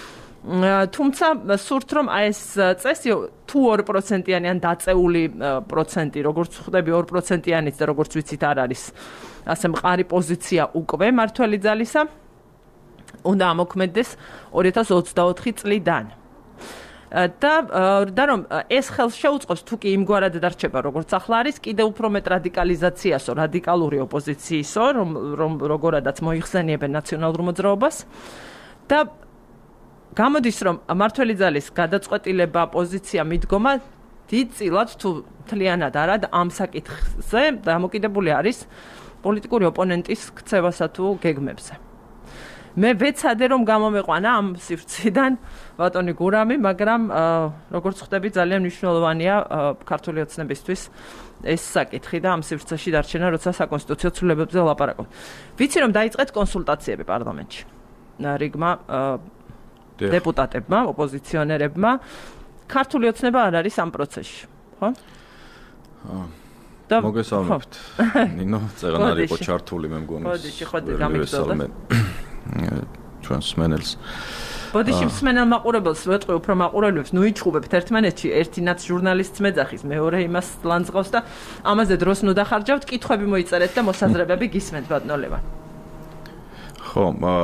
თუმცა სურთ რომ აი ეს წესი თუ ორი პროცენტიანი ან დაწეული პროცენტი, როგორც ხვდები ორი პროცენტიანიც და როგორც ვიცით არ არის ასე მყარი პოზიცია უკვე მართველი ძალისა, უნდა ამოქმედდეს ორი ათას ოცდაოთხი წლიდან. და და რომ ეს ხელს შეუწყობს თუ კი იმგვარად დარჩება როგორც ახლა არის კიდევ უფრო მეტ რადიკალიზაციასო, რადიკალური ოპოზიციისო, რომ რომ როგორადაც მოიხსენიებენ ნაციონალურ მოძრაობას და გამოდის რომ მართველი ძალის გადაწყვეტილება, პოზიცია, მიდგომა დიდწილად თუ მთლიანად არა ამ საკითხზე დამოკიდებული არის პოლიტიკური ოპონენტის ქცევასა თუ გეგმებზე. მე ვეცადე რომ გამომეყვანა ამ სივრციდან ბატონი გურამი, მაგრამ როგორც ხვდები ძალიან მნიშვნელოვანია ქართული ოცნებისთვის ეს საკითხი და ამ სივრცეში დარჩენა, როცა საკონსტიტუციო ცვლილებებზე ვლაპარაკობთ. ვიცი რომ დაიწყეთ კონსულტაციები პარლამენტში. რიგმა დეპუტატებმა, ოპოზიციონერებმა, ქართული ოცნება არ არის ამ πρოცესში, ხო? მოგესალმებით. ნინო, წეგანარი იყო ჩართული მე მგონი. ბოდიში, ხოდი გამიგზავნა. ჩვენს მენელს. ბოდიში მსმენელ მაყურებელს ვეთყვი უფრო მაყურებლებს, ნუ იჩხუბებთ ერთმანეთში, ერთი ნაც ჟურნალისტს მეძახის, მეორე იმას ლანძღავს და ამაზე დროს ნუ დახარჯავთ, კითხვები მოიწერეთ და მოსაზრებები გისმენთ ბატონო ლევან. ხო,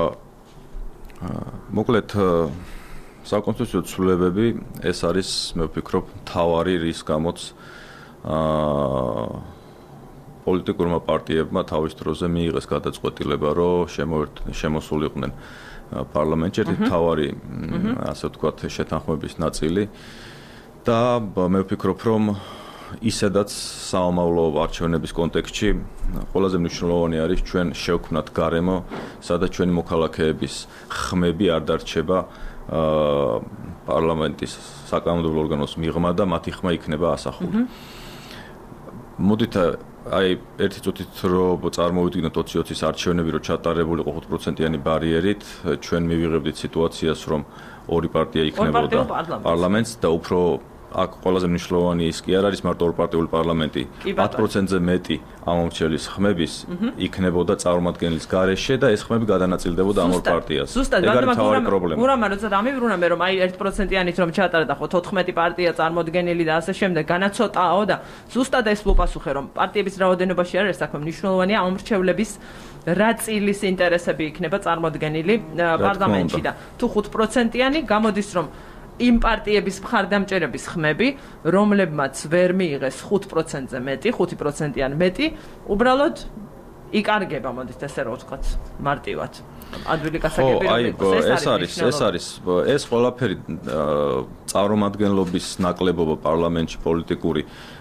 მოკლედ საკონსტიტუციო ცვლილებები ეს არის მე ვფიქრობ მთავარი რის გამოც აა პოლიტიკურმა პარტიებმა თავის დროზე მიიღეს გადაწყვეტილება, რომ შემოსულიყვნენ პარლამენტში ერთი მთავარი ასე ვთქვათ შეთანხმების ნაწილი და მე ვფიქრობ რომ ისედაც საომავლო არჩევნების კონტექსტში ყველაზე მნიშვნელოვანი არის ჩვენ შევქმნათ გარემო, სადაც ჩვენი მოქალაქეების ხმები არ დარჩება პარლამენტის საკანონმდებლო ორგანოს მიღმა და მათი ხმა იქნება ასახული. მოდით აი ერთი წუთით რომ წარმოვიდგინოთ ოცი ოცის არჩევნები რომ ჩატარებული იყო ხუთ პროცენტიანი ბარიერით, ჩვენ მივიღებდით სიტუაციას რომ ორი პარტია იქნებოდა პარლამენტს და უფრო აქ ყველაზე მნიშვნელოვანი ის კი არ არის მარტო ორპარტიული პარლამენტი, ათ პროცენტზე მეტი ამომრჩელის ხმების იქნებოდა წარმომადგენლის გარეშე და ეს ხმები გადანაწილდებოდა ამ ორ პარტიას. ეგ არის მთავარი პრობლემა. ურამა როცა დამიბრუნαμε რომ აი ერთი პროცენტიანით რომ ჩაატარდა ხო თოთხმეტი პარტია წარმოდგენილი და ასე შემდეგ, განაცოტაო და ზუსტად ეს ვუპასუხე რომ პარტიების რაოდენობაში არ არის საქმე, მნიშვნელოვანია ამომრჩევლების რა წილის ინტერესები იქნება წარმოდგენილი პარლამენტში და თუ ხუთ პროცენტიანი გამოდის რომ იმ პარტიების მხარდამჭერების ხმები, რომლებმაც ვერ მიიღეს ხუთ პროცენტზე მეტი, ხუთი პროცენტიან მეტი, უბრალოდ იკარგება, მოდით ესე რომ ვთქვათ, მარტივად. ადვილი გასაგები რომ იყოს, ეს არის, ეს არის, ეს ყველაფერი წარმომადგენლობის ნაკლებობა პარლამენტში პოლიტიკური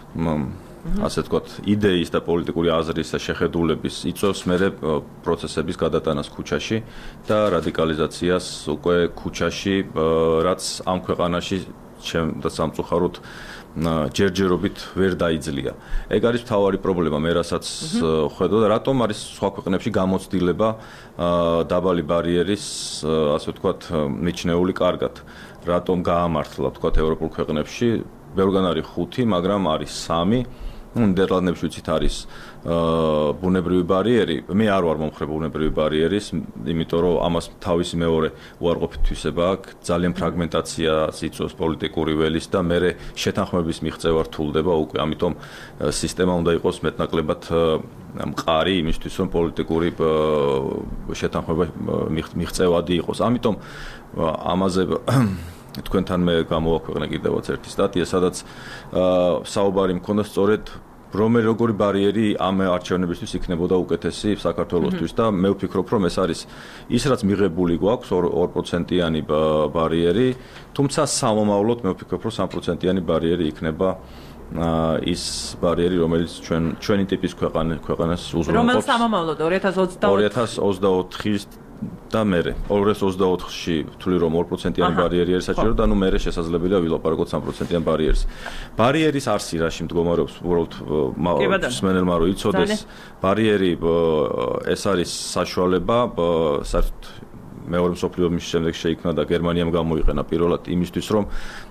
ასე ვთქვათ, იდეის და პოლიტიკური აზრის და შეხედულების იწვევს მერე პროცესების გადატანას ქუჩაში და რადიკალიზაციას უკვე ქუჩაში, რაც ამ ქვეყანაში და სამწუხაროდ ჯერჯერობით ვერ დაიძლია. ეგ არის მთავარი პრობლემა, მე რასაც ხედავ და რატომ არის სხვა ქვეყნებში გამოცდილება დაბალი ბარიერის, ასე ვთქვათ, მიჩნეული კარგად. რატომ გაამართლა, ვთქვათ, ევროპულ ქვეყნებში, ბევრგან არის ხუთი, მაგრამ არის სამი. ნიდერლანდებში ვიცით არის ბუნებრივი ბარიერი, მე არ ვარ მომხრე ბუნებრივი ბარიერის, იმიტომ რომ ამას თავისი მეორე უარყოფითვისება აქვს, ძალიან ფრაგმენტაციას იწვევს პოლიტიკური ველის და მე შეთანხმების მიღწევა რთულდება უკვე, ამიტომ სისტემა უნდა იყოს მეტნაკლებად მყარი იმისთვის, რომ პოლიტიკური შეთანხმება მიღწევადი იყოს. ამიტომ ამაზე თქვენთან მე გამოვაქვეყნე კიდევაც ერთი სტატია, სადაც საუბარი მქონდა სწორედ რომ როგორი ბარიერი ამ არჩევნებისთვის იქნებოდა უკეთესი საქართველოსთვის და მე ვფიქრობ რომ ეს არის ის რაც მიღებული გვაქვს ორ პროცენტიანი ბარიერი, თუმცა სამომავლოდ მე ვფიქრობ რომ სამ პროცენტიანი ბარიერი იქნება ის ბარიერი რომელიც ჩვენ ჩვენი ტიპის ქვეყანას უზრუნველყოფს. რომელ სამომავლოდ ორი ათას ოცდაოთხის და მერე ორი ათას ოცდაოთხში ვთვლი რომ ორ პროცენტიანი ბარიერი არის საჭირო და ნუ მერე შესაძლებელია ვილაპარაკოთ სამ პროცენტიან ბარიერს. ბარიერის არსი რაში მდგომარეობს უბრალოდ მსმენელმა რომ იცოდეს, ბარიერი ეს არის საშუალება საერთოდ მეორე მსოფლიო ომის შემდეგ შეიქმნა და გერმანიამ გამოიყენა პირველად იმისთვის რომ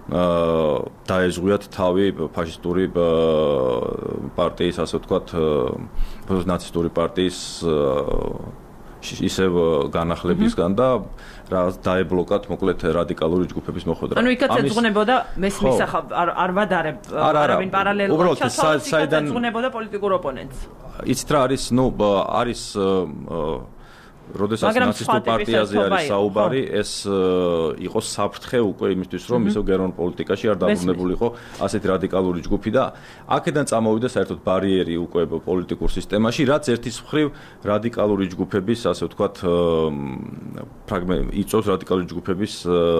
დაეზღვიათ თავი ფაშისტური პარტიის, ასე ვთქვათ, ნაცისტური პარტიის ისევ განახლებისგან და რა დაებლოკათ მოკლედ რადიკალური ჯგუფების მოხვედრა. ანუ იქაც ეძღვნებოდა მესმის ახალ არ ვადარებ არავინ პარალელურად ჩასვლა, საიდან ეძღვნებოდა პოლიტიკურ ოპონენტს. იცით რა არის, ნუ არის როდესაც ნაცისტურ პარტიაზე არის საუბარი, ეს იყო საფრთხე უკვე იმისთვის, რომ ისო გერმანულ პოლიტიკაში არ დაბრუნებულიყო ასეთი რადიკალური ჯგუფი და აქედან წამოვიდა საერთოდ ბარიერი უკვე პოლიტიკურ სისტემაში, რაც ერთის მხრივ რადიკალური ჯგუფების, ასე ვთქვათ, ფრაგმენტ იწვევს რადიკალური ჯგუფების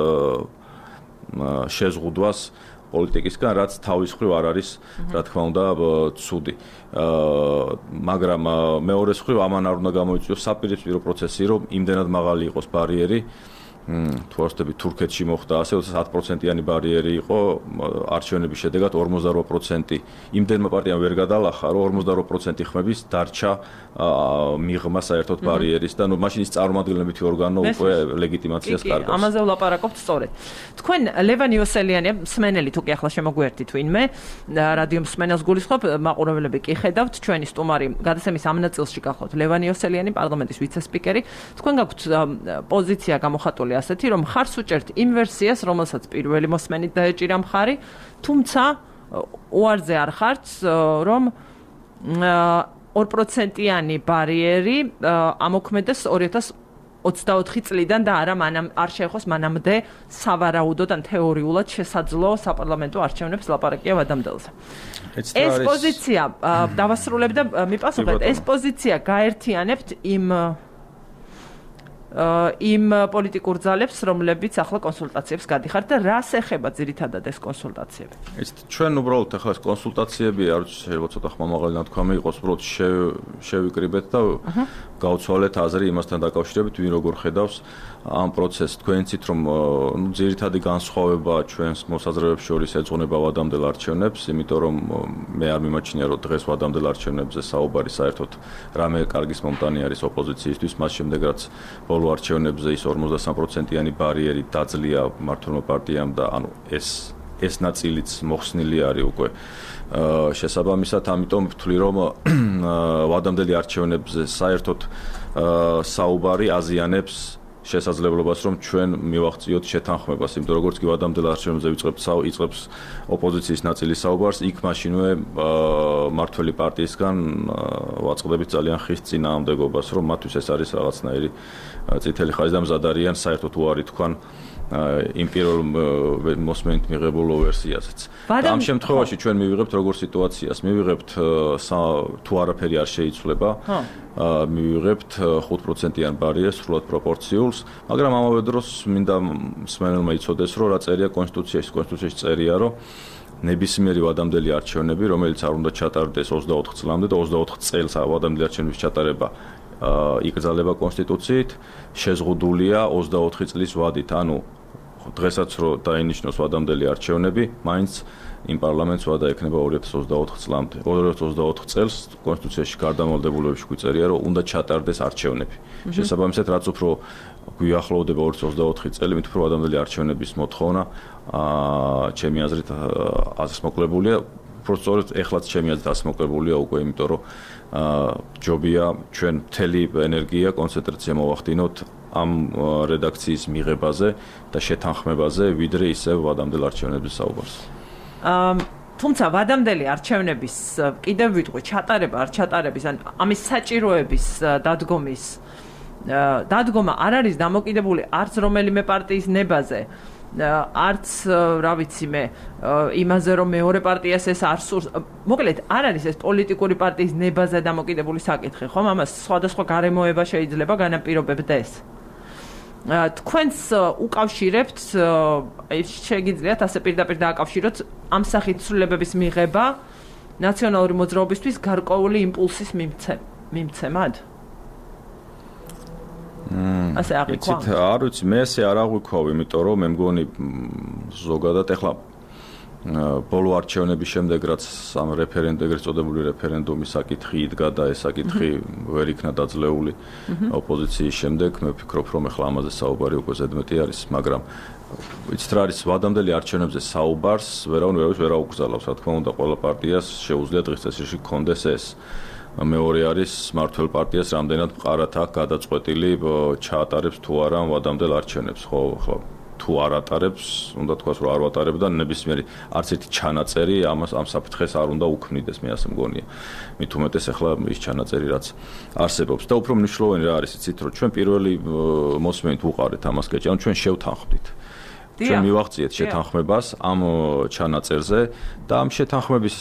შეზღუდვას პოლიტიკისგან, რაც თავის მხრივ არ არის, რა თქმა უნდა, ცუდი. მაგრამ მეორე მხრივ ამან არ უნდა გამოიწვიოს საპირისპირო პროცესი, რომ იმდენად მაღალი იყოს ბარიერი, თუ არ ვცდები, თურქეთში მოხდა ასე, ოცდაათ პროცენტიანი ბარიერი იყო არჩევნების შედეგად ორმოცდაორ პროცენტი. იმდენმა პარტიამ ვერ გადალახა, რომ ორმოცდაორ პროცენტი ხმების დარჩა მიღმა საერთოდ ბარიერის და ნუ მაშინ ის წარმომადგენლობითი ორგანო უკვე ლეგიტიმაციას კარგავს. ამაზე ვლაპარაკობთ სწორედ. თქვენ ლევან იოსელიანი მსმენელი თუ კი ახლა შემოგვიერთით ვინმე, რადიო მსმენელს გულისხმობ, მაყურებლები კი ხედავთ, ჩვენი სტუმარი გადაცემის ამ ნაწილში გახლავთ ლევან იოსელიანი, პარლამენტის ვიცე-სპიკერი. თქვენ გაქვთ პოზიცია გამოხატული ასეთი, რომ ხარს უჭერთ იმ ვერსიას, რომელსაც პირველი მოსმენით დაეჭირა მხარი, თუმცა უარზე არ ხართ, რომ ორ პროცენტიანი ბარიერი ამოქმედდეს ორი ათას ოცდაოთხი წლიდან და არა მანამ არ შეეხოს მანამდე სავარაუდოდ ან თეორიულად შესაძლო საპარლამენტო არჩევნებს ლაპარაკია ვადამდელზე. ეს პოზიცია დავასრულებ და მიპასუხეთ, ეს პოზიცია გაერთიანებთ იმ იმ პოლიტიკურ ძალებს, რომლებიც ახლა კონსულტაციებს გადიხართ და რას ეხება ძირითადად ეს კონსულტაციები? იცით, ჩვენ უბრალოდ ახლა ეს კონსულტაციები არ ვიცი, შეიძლება ცოტა ხმამაღალი ნათქვამი იყოს, უბრალოდ შევიკრიბეთ და გავცვალეთ აზრი იმასთან დაკავშირებით, ვინ როგორ ხედავს ამ პროცესს. თქვენ იცით, რომ ნუ ძირითადი განსხვავება ჩვენს მოსაზრებებს შორის ეძღვნება ვადამდელ არჩევნებს, იმიტომ რომ მე არ მიმაჩნია, რომ დღეს ვადამდელ არჩევნებზე საუბარი საერთოდ რამე კარგის მომტანი არის ოპოზიციისთვის, მას შემდეგ რაც ბოლო არჩევნებზე ის ორმოცდასამ პროცენტიანი ბარიერი დაძლია მმართველმა პარტიამ და ანუ ეს ეს ნაწილიც მოხსნილი არის უკვე შესაბამისად, ამიტომ ვთვლი, რომ ვადამდელი არჩევნებზე საერთოდ საუბარი აზიანებს შესაძლებლობას, რომ ჩვენ მივახციოთ შეთანხმებას, იმიტომ როგორც კი ვადამდელ არჩევნებზე ვიწყებთ იწყებს ოპოზიციის ნაწილის საუბარს, იქ მაშინვე მმართველი პარტიისგან ვაწყდებით ძალიან ხის წინააღმდეგობას, რომ მათთვის ეს არის რაღაცნაირი წითელი ხაზი და მზად არიან საერთოდ უარი თქვან იმ პირველ მოსმენით მიღებულ ვერსიაზეც. ამ შემთხვევაში ჩვენ მივიღებთ როგორ სიტუაციას, მივიღებთ თუ არაფერი არ შეიცვლება, მივიღებთ ხუთ პროცენტიან ბარიერს, სრულად პროპორციულს, მაგრამ ამავე დროს მინდა მსმენელმა იცოდეს, რომ რა წერია კონსტიტუციაში, კონსტიტუციაში წერია, რომ ნებისმიერი ვადამდელი არჩევნები, რომელიც არ უნდა ჩატარდეს ოცდაოთხ წლამდე და ოცდაოთხ წელს ვადამდელი არჩევნების ჩატარება იკრძალება კონსტიტუციით, შეზღუდულია ოცდაოთხი წლის ვადით, ანუ დღესაც რო დაინიშნოს ვადამდელი არჩევნები, მაინც იმ პარლამენტს ვადა ექნება ორი ათას ოცდაოთხ წლამდე. ორი ათას ოცდაოთხ წელს კონსტიტუციაში გარდამავლებულებში გვიწერია, რომ უნდა ჩატარდეს არჩევნები. შესაბამისად, რაც უფრო გვიახლოვდება ორი ათას ოცდაოთხი წელი, მით უფრო ვადამდელი არჩევნების მოთხოვნა, ჩემი აზრით აზრს მოკლებულია. Prostores ეხლაც ჩემი აზრით ასმოკლებულია უკვე, იმიტომ რომ ჯობია ჩვენ მთელი ენერგია კონცენტრაცია მოვახდინოთ ამ რედაქციის მიღებაზე და შეთანხმებაზე, ვიდრე ისევ ვადამდელ არჩევნების საუბარს. თუმცა ვადამდელი არჩევნების კიდევ ვიტყვი ჩატარება არ ჩატარების, ან ამის საჭიროების დადგომის დადგომა არ არის დამოკიდებული არც რომელიმე პარტიის ნებაზე. არც რა ვიცი მე იმაზე რომ მეორე პარტიას ეს არ სურს, მოკლედ არ არის ეს პოლიტიკური პარტიის ნებაზე დამოკიდებული საკითხი, ხომ? ამას სხვადასხვა გარემოება შეიძლება განაპირობებდეს. თქვენს უკავშირებთ, შეგიძლიათ ასე პირდაპირ დააკავშიროთ ამ სახით ცვლილებების მიღება ნაციონალური მოძრაობისთვის გარკვეული იმპულსის მიმცემად? ასე აღიქვა. იცით, არ ვიცი, მე ესე არ აღვიქვავ, იმიტომ რომ მე მგონი ზოგადად ეხლა ბოლო არჩევნების შემდეგ, რაც ამ რეფერენდუმ, ეგრეთ წოდებული რეფერენდუმის საკითხი იდგა და ეს საკითხი ვერ იქნა დაძლეული ოპოზიციის შემდეგ, მე ვფიქრობ, რომ ეხლა ამაზე საუბარი უკვე ზედმეტი არის, მაგრამ იცით რა არის, ვადამდელი არჩევნებზე საუბარს ვერავინ ვერ აუკრძალავს, რა თქმა უნდა, ყველა პარტიას შეუძლია დღის წესრიგში გქონდეს ეს. მეორე არის მართლ პარტიას რამდენად მყარად აქვს გადაწყვეტილი ჩაატარებს თუ არა ვადამდელ არჩევნებს, ხო, ხო. თუ არ ატარებს, უნდა თქვას რომ არ ვატარებდა ნებისმიერი არც ერთი ჩანაწერი ამას ამ საფრთხეს არ უნდა უქმნიდეს, მე ასე მგონია. მით უმეტეს ახლა ის ჩანაწერი რაც არსებობს და უფრო მნიშვნელოვანი რა არის იცით რომ ჩვენ პირველი მოსმენით უყარეთ ამას კეჭი, ანუ ჩვენ შევთანხმდით. ჩვენ მივაღწიეთ შეთანხმებას ამ ჩანაწერზე და ამ შეთანხმების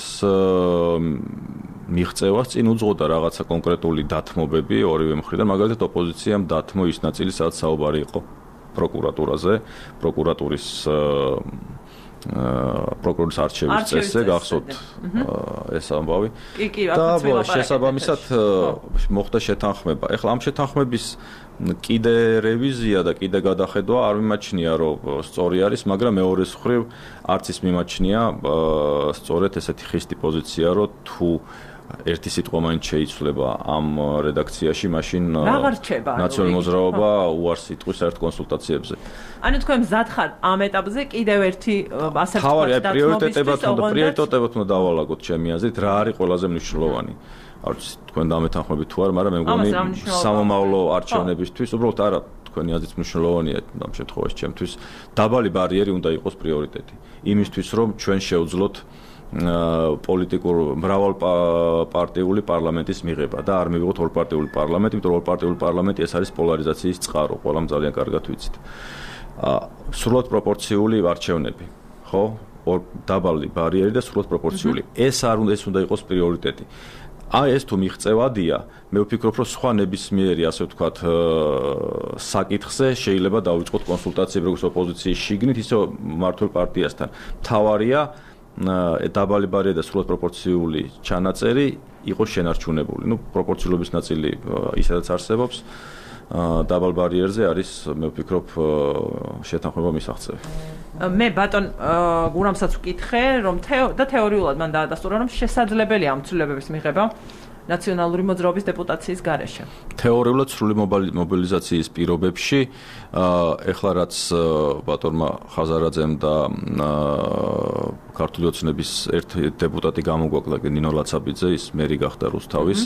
მიღწევას წინ უძღოდა რაღაცა კონკრეტული დათმობები ორივე მხრიდან, მაგალითად ოპოზიციამ დათმო ის ნაწილი, სადაც საუბარი იყო პროკურატურაზე, პროკურატურის პროკურორის არჩევის წესზე გახსოვთ ეს ამბავი. კი, კი, და შესაბამისად მოხდა შეთანხმება. ეხლა ამ შეთანხმების კიდე რევიზია და კიდე გადახედვა არ მიმაჩნია რომ სწორი არის, მაგრამ მეორე მხრივ არც ის მიმაჩნია სწორედ ესეთი ხისტი პოზიცია რომ თუ ერთი სიტყვა მაინც შეიცვლება ამ რედაქციაში, მაშინ ნაციონალური მოძრაობა უარს იტყვის საერთო კონსულტაციებზე. ანუ თქვენ მზად ხართ ამ ეტაპზე კიდევ ერთი ასე ვთქვათ პრიორიტეტებად უნდა პრიორიტეტებად უნდა დავალაგოთ ჩემი აზრით, რა არის ყველაზე მნიშვნელოვანი. არ ვიცი თქვენ დამეთანხმებით თუ არა, მაგრამ მე მგონი სამომავლო არჩევნებისთვის უბრალოდ არა თქვენი აზრით მნიშვნელოვანია ამ შემთხვევაში ჩემთვის დაბალი ბარიერი უნდა იყოს პრიორიტეტი. იმისთვის რომ ჩვენ შევძლოთ პოლიტიკურ მრავალპარტიული პარლამენტის მიღება და არ მივიღოთ ორპარტიული პარლამენტი, იმიტომ რომ ორპარტიული პარლამენტი ეს არის პოლარიზაციის წყარო, ყველამ ძალიან კარგად ვიცით. სრულად პროპორციული არჩევნები, ხო? დაბალი ბარიერი და სრულად პროპორციული. ეს არ უნდა ეს უნდა იყოს პრიორიტეტი. აი ეს თუ მიღწევადია, მე ვფიქრობ, რომ სხვა ნებისმიერი, ასე ვთქვათ, საკითხზე შეიძლება დავიწყოთ კონსულტაციები როგორც ოპოზიციის შიგნით, ისე მართლ პარტიასთან. მთავარია დაბალი ბარიერი და სრულად პროპორციული ჩანაწერი იყოს შენარჩუნებული. ნუ პროპორციულობის ნაწილი ისედაც არსებობს. დაბალ ბარიერზე არის, მე ვფიქრობ, შეთანხმება მისაღწევი. მე ბატონ გურამსაც ვკითხე, რომ და თეორიულად მან დაადასტურა, რომ შესაძლებელია ამ ცვლილებების მიღება ნაციონალური მოძრაობის დეპუტაციის გარეშე. თეორიულად სრული მობილიზაციის პირობებში, ეხლა რაც ბატონმა ხაზარაძემ და ქართული ოცნების ერთი დეპუტატი გამოგვაკლა, ნინო ლაცაბიძე, ის მერი გახდა რუსთავის.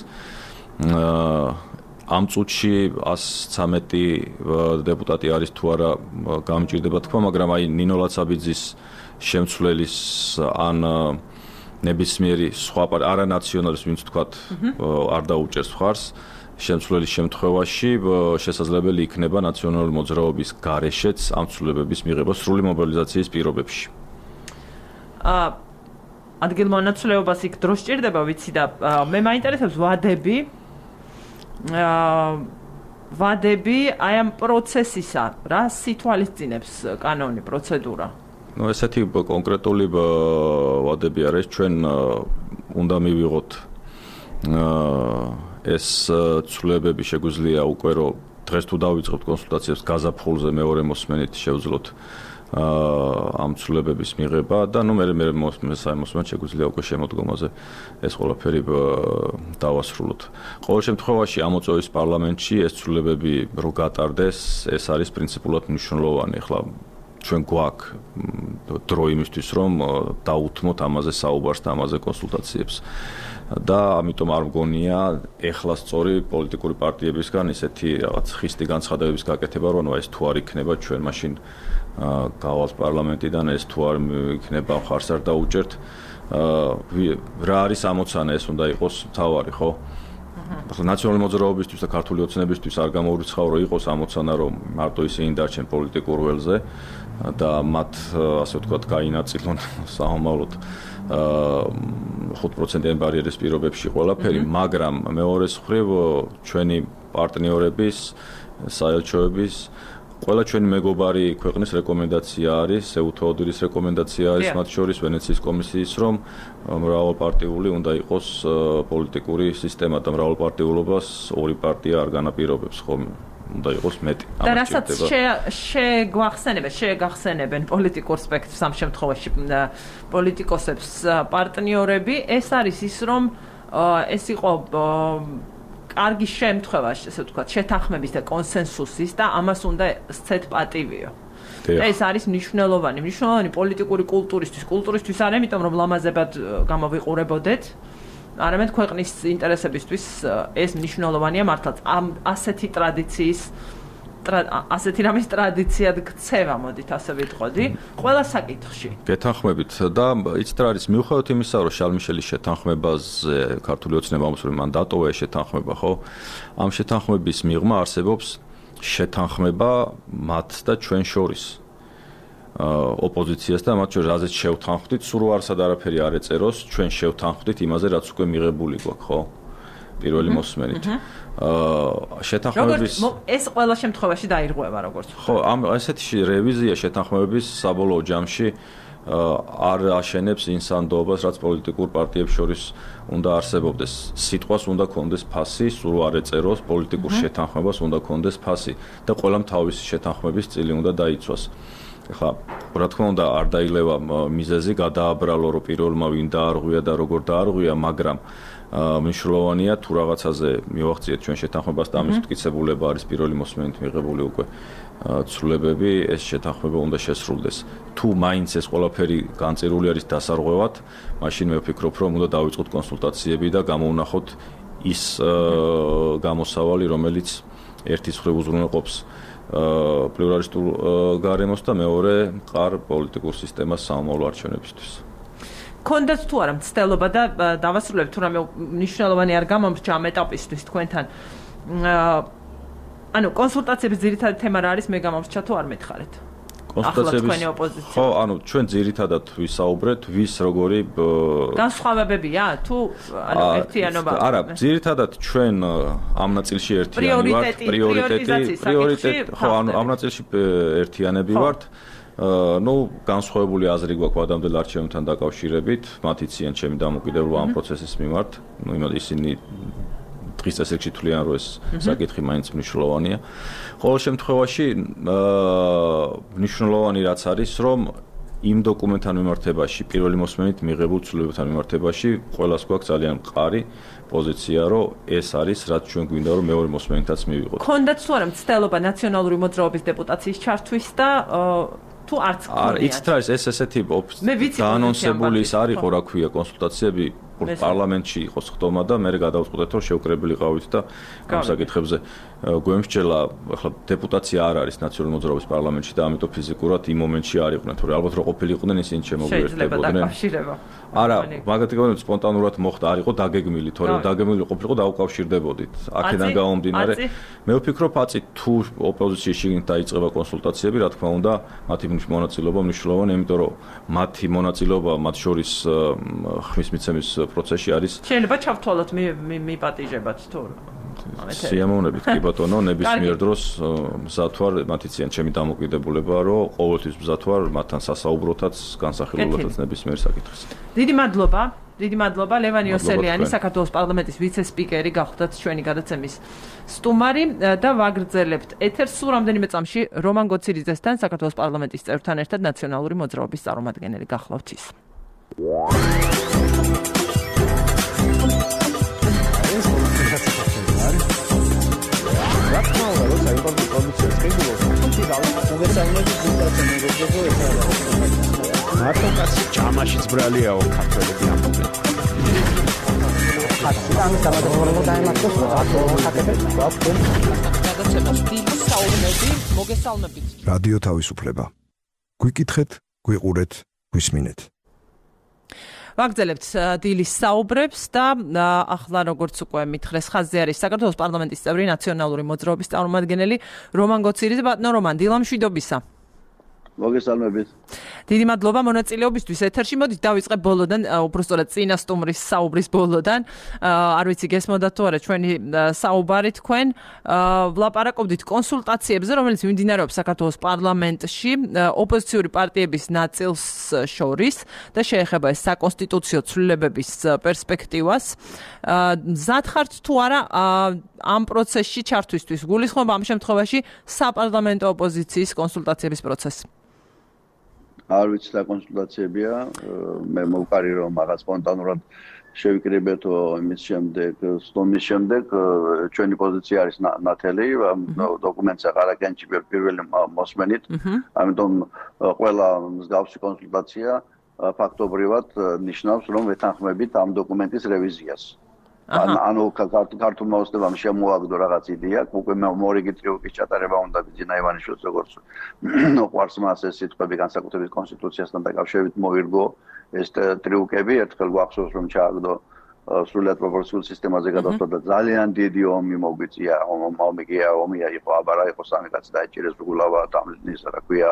ამ წუთში ას ცამეტი დეპუტატი არის თუ არა გამჭირდება თქვა, მაგრამ აი ნინო ლაცაბიძის შემცვლელის ან ნებისმიერი სხვა არანაციონალის ვინც თქვათ არ დაუჭერს მხარს შემცვლელის შემთხვევაში შესაძლებელი იქნება ნაციონალური მოძრაობის გარეშეც ამ ცვლილებების მიღება სრული მობილიზაციის პირობებში. აა ადგილმონაცვლეობას იქ დრო სჭირდება, ვიცი და მე მაინტერესებს ვადები აა ვადები აი ამ პროცესისა, რა სიტუაციებს კანონი, პროცედურა. ნუ ესეთი კონკრეტული ვადები არის, ჩვენ უნდა მივიღოთ ეს ცვლილებები შეგვიძლია უკვე რომ დღეს თუ დავიწყებთ კონსულტაციებს გაზაფხულზე მეორე მოსმენით შევძლოთ ამ ცვლილებების მიღება და ნუ მე მე მოსმენით შეგვიძლია უკვე შემოდგომაზე ეს ყველაფერი დავასრულოთ. ყოველ შემთხვევაში ამოწევის პარლამენტში ეს ცვლილებები რო გატარდეს, ეს არის პრინციპულად მნიშვნელოვანი. ახლა ჩვენ გვაქვს დრო იმისთვის რომ დაუთმოთ ამაზე საუბარს და ამაზე კონსულტაციებს. და ამიტომ არ მგონია ეხლა სწორი პოლიტიკური პარტიებისგან ისეთი რაღაც ხისტი განცხადებების გაკეთება, რომ ეს თუ არ იქნება ჩვენ მაშინ გავალთ პარლამენტიდან, ეს თუ არ იქნება მხარს არ დაუჭერთ. რა არის ამოცანა, ეს უნდა იყოს მთავარი, ხო? ახლა ნაციონალური მოძრაობისთვის და ქართული ოცნებისთვის არ გამოურიცხავ რომ იყოს ამოცანა რომ მარტო ისინი დარჩენ პოლიტიკურ ველზე და მათ ასე ვთქვათ გაინაწილონ სამომავლოდ ხუთ პროცენტიანი ბარიერის პირობებში ყველაფერი, მაგრამ მეორე მხრივ ჩვენი პარტნიორების, საელჩოების ყველა ჩვენი მეგობარი ქვეყნის რეკომენდაცია არის, ეუთოოდირის რეკომენდაცია არის, მათ შორის ვენეციის კომისიის, რომ მრავალპარტიული უნდა იყოს პოლიტიკური სისტემა და მრავალპარტიულობას ორი პარტია არ განაპირობებს, ხომ? უნდა იყოს მეტი. და რასაც შეგვახსენებენ, შეგახსენებენ პოლიტიკურ სპექტრს ამ შემთხვევაში პოლიტიკოსებს პარტნიორები, ეს არის ის, რომ ეს იყო კარგი შემთხვევა, ესე ვთქვათ, შეთანხმების და კონსენსუსის და ამას უნდა სცეთ პატივიო. ეს არის მნიშვნელოვანი, მნიშვნელოვანი პოლიტიკური კულტურისთვის, კულტურისთვის არ, იმიტომ რომ ლამაზებად გამოვიყურებოდეთ არამედ ქვეყნის ინტერესებისთვის ეს მნიშვნელოვანია მართლაც. ამ ასეთი ტრადიციის ასეთი რამის ტრადიციად ქცევა, მოდით ასე ვიტყოდი, ყველა საკითხში. გეთანხმებით და იცით რა არის მიუხედავად იმისა, რომ შარლ-მიშელის შეთანხმებაზე ქართული ოცნება ამბობს, რომ მან დატოვა ეს შეთანხმება, ხო? ამ შეთანხმების მიღმა არსებობს შეთანხმება მათ და ჩვენ შორის. ოპოზიციას და მათ შორის რაზეც შევთანხმდით, სულ არსად არაფერი არ ეწეროს, ჩვენ შევთანხმდით იმაზე, რაც უკვე მიღებული გვაქვს, ხო? პირველი მოსმენით. აა შეთანხმების ეს ყველა შემთხვევაში დაირღვევა როგორც. ხო, ამ ესეთი რევიზია შეთანხმების საბოლოო ჯამში არ აშენებს ინსანდოობას, რაც პოლიტიკურ პარტიებს შორის უნდა არსებობდეს. სიტყვას უნდა კონდეს ფასი, სულ არ ეწეროს, პოლიტიკურ შეთანხმებას უნდა კონდეს ფასი და ყველამ თავისი შეთანხმების წილი უნდა დაიცვას. ეხლა, რა თქმა უნდა, არ დაილევა მიზეზი, გადააბრალო, რომ პირველმა ვინ დაარღვია და როგორ დაარღვია, მაგრამ მნიშვნელოვანია თუ რაღაცაზე მივახციეთ ჩვენ შეთანხმებას და ამის მტკიცებულება არის პირველი მოსმენით მიღებული უკვე ცვლილებები, ეს შეთანხმება უნდა შესრულდეს. თუ მაინც ეს ყველაფერი განწირული არის დასარღვევად, მაშინ მე ვფიქრობ, რომ უნდა დავიწყოთ კონსულტაციები და გამოვნახოთ ის გამოსავალი, რომელიც ერთის მხრივ უზრუნველყოფს პლურალისტურ გარემოს და მეორე მყარ პოლიტიკურ სისტემას სამომავლო არჩევნებისთვის. კონდეთ თუ არა მცდელობა და დავასრულებ თუ რამე მნიშვნელოვანი არ გამომრჩა ამ ეტაპისთვის თქვენთან. ანუ კონსულტაციების ძირითადი თემა რა არის, მე გამომრჩა თუ არ მეთხარეთ? კონსულტაციების ხო, ანუ ჩვენ ძირითადად ვისაუბრეთ, ვის როგორი განსხვავებებია თუ ანუ ერთიანობა. არა, ძირითადად ჩვენ ამ ნაწილში ერთიანი ვართ, პრიორიტეტი, პრიორიტეტი, ხო, ანუ ამ ნაწილში ერთიანები ვართ. ნუ განსხვავებული აზრი გვაქვს ადამიანთა არჩევნებთან დაკავშირებით, მათ იციან ჩემი დამოკიდებულება ამ პროცესის მიმართ. ნუ იმად ისინი დღის წესრიგში თვლიან, რომ ეს საკითხი მაინც მნიშვნელოვანია. ყოველ შემთხვევაში, მნიშვნელოვანი რაც არის, რომ იმ დოკუმენტთან მიმართებაში, პირველი მოსმენით მიღებულ ცვლილებებთან მიმართებაში, ყველას გვაქვს ძალიან მყარი პოზიცია, რომ ეს არის, რაც ჩვენ გვინდა, რომ მეორე მოსმენითაც მივიღოთ. ქონდათ თუ არა მცდელობა ნაციონალური მოძრაობის დეპუტაციის ჩართვის და თუ არც არ იცით რა ეს ესეთი დაანონსებული ის არ იყო, რა ქვია, კონსულტაციები პარლამენტში იყოს ხდომა და მე გადავწყვეტეთ, რომ შევკრებილი ყავით და ამ საკითხებზე გვემსჯელა, ახლა დეპუტაცია არ არის ნაციონალური მოძრაობის პარლამენტში და ამიტომ ფიზიკურად იმ მომენტში არ იყვნენ, თორე ალბათ რო ყოფილიყვნენ ისინი შემოგვიერთდებოდნენ. არა, მაგათი სპონტანურად მოხდა, არ იყო დაგეგმილი, თორე დაგეგმილი ყოფილიყო დაუკავშირდებოდით. აქედან გამომდინარე, მე ვფიქრობ, აცი თუ ოპოზიციის შიგნით დაიწყება კონსულტაციები, რა თქმა უნდა, მათი მონაწილეობა მნიშვნელოვანია, იმიტომ რომ მათი მონაწილეობა მათ შორის ხმის მიცემის პროცესში არის. შეიძლება ჩავთვალოთ მიპატიჟებათ თუ სიამოვნებით კი ბატონო, ნებისმიერ დროს მზად ვარ, მათ იციან ჩემი დამოკიდებულება, რომ ყოველთვის მზად ვარ მათთან სასაუბროთაც, განსახილველათაც ნებისმიერ საკითხს. დიდი მადლობა. დიდი მადლობა ლევან იოსელიანი, საქართველოს პარლამენტის ვიცე-სპიკერი, გახლდათ ჩვენი გადაცემის სტუმარი და ვაგრძელებთ ეთერს სულ რამდენიმე წამში რომან გოცირიძესთან, საქართველოს პარლამენტის წევრთან ერთად ნაციონალური მოძრაობის წარმომადგენელი გახლავთ ის. მარტო კაცი ჭამაშიც ბრალიაო ქართველები ამბობენ. ამის გამოდროულად დაემართოს აკეთებს გვაქვს გადაცემა სტილის საუბნები მოგესალმებით. რადიო თავისუფლება. გვიკითხეთ, გვიყურეთ, გვისმინეთ. ვაგრძელებთ დილის საუბრებს და ახლა როგორც უკვე მითხრეს ხაზზე არის საქართველოს პარლამენტის წევრი ნაციონალური მოძრაობის წარმომადგენელი რომან გოცირიძე. ბატონო რომან, დილა მშვიდობისა. მოგესალმებით. დიდი მადლობა მონაწილეობისთვის ეთერში. მოდით დავიწყებ ბოლოდან, უბრალოდ წინა სტუმრის საუბრის ბოლოდან. არ ვიცი გესმოდა თუ არა ჩვენი საუბარი თქვენ. ვლაპარაკობდით კონსულტაციებზე, რომელიც მიმდინარეობს საქართველოს პარლამენტში ოპოზიციური პარტიების ნაწილს შორის და შეეხება ეს საკონსტიტუციო ცვლილებების პერსპექტივას. მზად ხართ თუ არა ამ პროცესში ჩართვისთვის? გულისხმობა ამ შემთხვევაში საპარლამენტო ოპოზიციის კონსულტაციების პროცესი. არ ვიცი რა კონსულტაციებია, მე მოვყარი რომ რაღაც სპონტანურად შევიკრიბეთო იმის შემდეგ, სტომის შემდეგ ჩვენი პოზიცია არის ნათელი, დოკუმენტს აღარაგენჩი პირველი მოსმენით, ამიტომ ყველა მსგავსი კონსულტაცია ფაქტობრივად ნიშნავს, რომ ვეთანხმებით ამ დოკუმენტის რევიზიას. ანუ ქართულმა ოცნებამ შემოაგდო რაღაც იდეა, უკვე მორიგი ტრიუკის ჩატარება უნდა ბიძინა ივანიშვილს როგორც ყვარს მას ეს სიტყვები განსაკუთრებით კონსტიტუციასთან დაკავშირებით მოირგო ეს ტრიუკები, ერთხელ გვახსოვს რომ ჩააგდო სრულად პროპორციულ სისტემაზე გადასვლა და ძალიან დიდი ომი მოგვიწია, ომი გია, ომია იყო, აბარა იყო სამი კაცი დაიჭირეს რგულავა, თამლინს რა ქვია,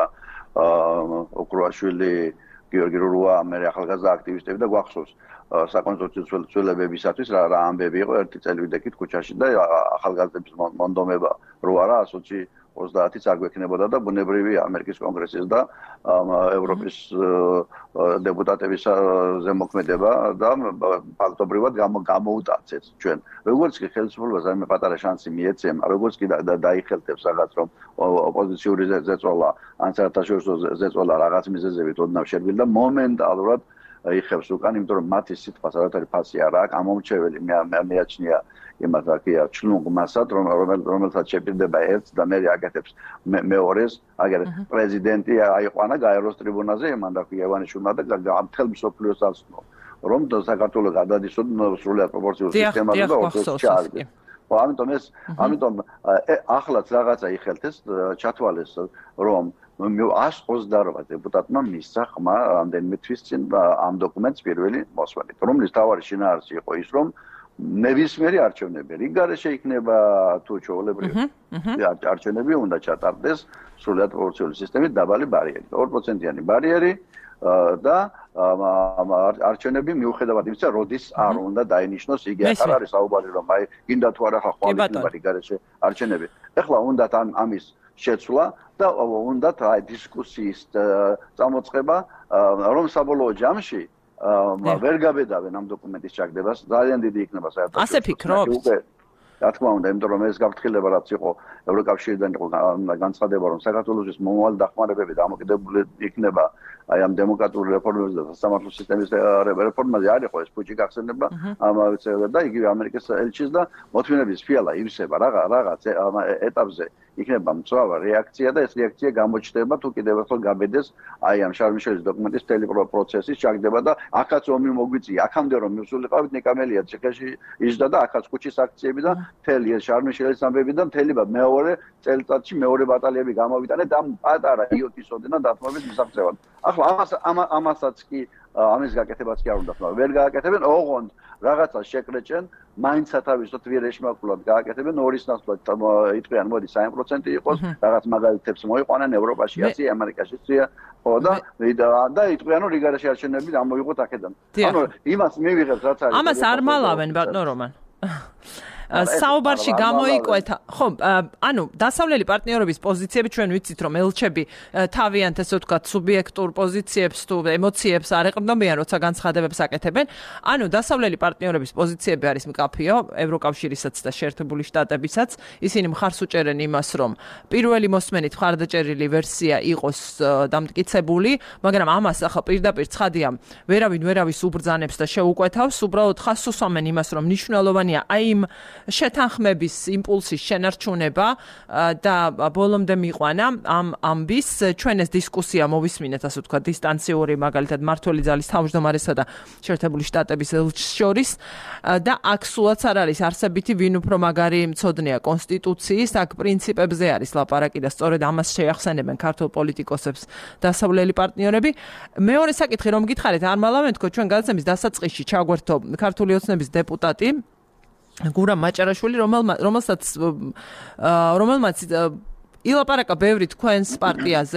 ოქროაშვილი, გიორგი რურვა, მე ახალგაზრდა აქტივისტები და გვახსოვს საკონსტიტუციო ცვლილებებისათვის რა რა ამბები იყო ერთი წელი ვიდექით ქუჩაში და ახალგაზრდების მონდომება რო არა ასოცი ოცდაათიც არ გვექნებოდა და ბუნებრივი ამერიკის კონგრესის და ევროპის დეპუტატების ზემოქმედება და ფაქტობრივად გამოუტაცეთ ჩვენ. როგორც კი ხელისუფლებას ამ პატარა შანსი მიეცემა, როგორც კი დაიხელთებს რაღაც რომ ოპოზიციური ზეწოლა, ან საერთაშორისო ზეწოლა რაღაც მიზეზებით ოდნავ შერბილდა მომენტალურად იხებს უკან, იმიტომ რომ მათი სიტყვას არათარი ფასი არ აქვს, ამომრჩეველი მეაჩნია იმათ აქია ჩლუნგმასად, რომელსაც შეპირდება ერთს და მე აკეთებს მეორეს, აგერ პრეზიდენტი აიყვანა გაეროს ტრიბუნაზე, მან რა ქვია ივანიშვილმა და მთელ მსოფლიოს ასწნო, რომ საქართველოს გადადისოდ სრულად პროპორციულ სისტემაზე და ორთოს ჩააგდეს. ამიტომ ეს, ამიტომ ახლაც რაღაცა იხელთეს, ჩათვალეს, რომ ას ოცდაორ დეპუტატმა მისცა ხმა რამდენიმე თვის წინ ამ დოკუმენტს პირველი მოსვლით, რომლის თავარი შინაარსი იყო ის, რომ ნებისმიერი არჩევნები რიგარეშე იქნება თუ ჩვეულებრივი არჩევნები უნდა ჩატარდეს სრულად პროპორციული სისტემით დაბალი ბარიერი, ორ პროცენტიანი ბარიერი და არჩევნები მიუხედავად იმისა, როდის არ უნდა დაინიშნოს, იგი არ არის საუბარი რომ აი გინდა თუ არა ხვალ რიგარეშე არჩევნები. ეხლა უნდათ ამის შეცვლა და უნდათ აი დისკუსიის წამოწყება, რომ საბოლოო ჯამში ვერ გაბედავენ ამ დოკუმენტის ჩაგდებას, ძალიან დიდი იქნება საერთოდ. ასე ფიქრობთ? რა თქმა უნდა, იმიტომ რომ ეს გაფრთხილება რაც იყო ევროკავშირიდან იყო განცხადება, რომ საქართველოს მომავალი დახმარებები დამოკიდებული იქნება აი ამ დემოკრატიული რეფორმებზე და სასამართლო სისტემის რეფორმაზე არ იყო ეს ფუჭი გახსენება ამავე წელს და იგივე ამერიკის ელჩის და მოთმინების ფიალა ივსება რაღაც ეტაპზე იქნება მწვავე რეაქცია და ეს რეაქცია გამოჩნდება თუ კიდევ ერთხელ გაბედეს აი ამ შარმიშელის დოკუმენტის მთელი პროცესის ჩაგდება და აქაც ომი მოგვიწია აქამდე რომ მივსულიყავით ნიკამელია ციხეში იჯდა და აქაც ქუჩის აქციები და მთელი ეს შარმიშელის ამბები და მთელი მეორე წელიწადში მეორე ბატალიები გამოვიტანეთ ამ პატარა იოტის ოდენა დათმობების მისაღწევად. ახლა ამას ამასაც კი ამის გაკეთებაც კი არ უნდა ხმა. ვერ გააკეთებენ, ოღონდ რაღაცას შეკრეჭენ, მაინც სათავისოთ ვირეშმაკულად გააკეთებენ ორის ნაცვლად იტყვიან, მოდი სამი პროცენტი იყოს, რაღაც მაგალითებს მოიყვანენ ევროპაში, აზია, ამერიკაში, სია, ხო და და იტყვიან, რომ რიგარეშე არჩევნები ამოიღოთ აქედან. ანუ იმას მივიღებთ, რაც არის. ამას არ მალავენ, ბატონო რომან. საუბარში გამოიკვეთა, ხო, ანუ დასავლელი პარტნიორების პოზიციები ჩვენ ვიცით, რომ ელჩები თავიანთ ესე ვთქვათ სუბიექტურ პოზიციებს თუ ემოციებს არ ეყრდნობიან, როცა განცხადებებს აკეთებენ. ანუ დასავლელი პარტნიორების პოზიციები არის მკაფიო, ევროკავშირისაც და შეერთებული შტატებისაც. ისინი მხარს უჭერენ იმას, რომ პირველი მოსმენით მხარდაჭერილი ვერსია იყოს დამტკიცებული, მაგრამ ამას ახლა პირდაპირ ცხადია, ვერავინ ვერავის უბრძანებს და შეუკვეთავს, უბრალოდ ხაზს უსვამენ იმას, რომ მნიშვნელოვანია აი იმ შეთანხმების იმპულსის შენარჩუნება და ბოლომდე მიყვანა ამ ამბის ჩვენ ეს დისკუსია მოვისმინეთ ასე ვთქვათ დისტანციური მაგალითად მართველი ძალის თავმჯდომარესა და შეერთებული შტატების ელჩს შორის და აქ სულაც არ არის არსებითი ვინ უფრო მაგარი მცოდნეა კონსტიტუციის აქ პრინციპებზე არის ლაპარაკი და სწორედ ამას შეახსენებენ ქართულ პოლიტიკოსებს დასავლელი პარტნიორები. მეორე საკითხი რომ გითხარით არ მალავენ თქო ჩვენ გადაცემის დასაწყისში ჩაგვერთო ქართული ოცნების დეპუტატი გურამ მაჭარაშვილი, რომელსაც რომელმაც ილაპარაკა ბევრი თქვენს პარტიაზე,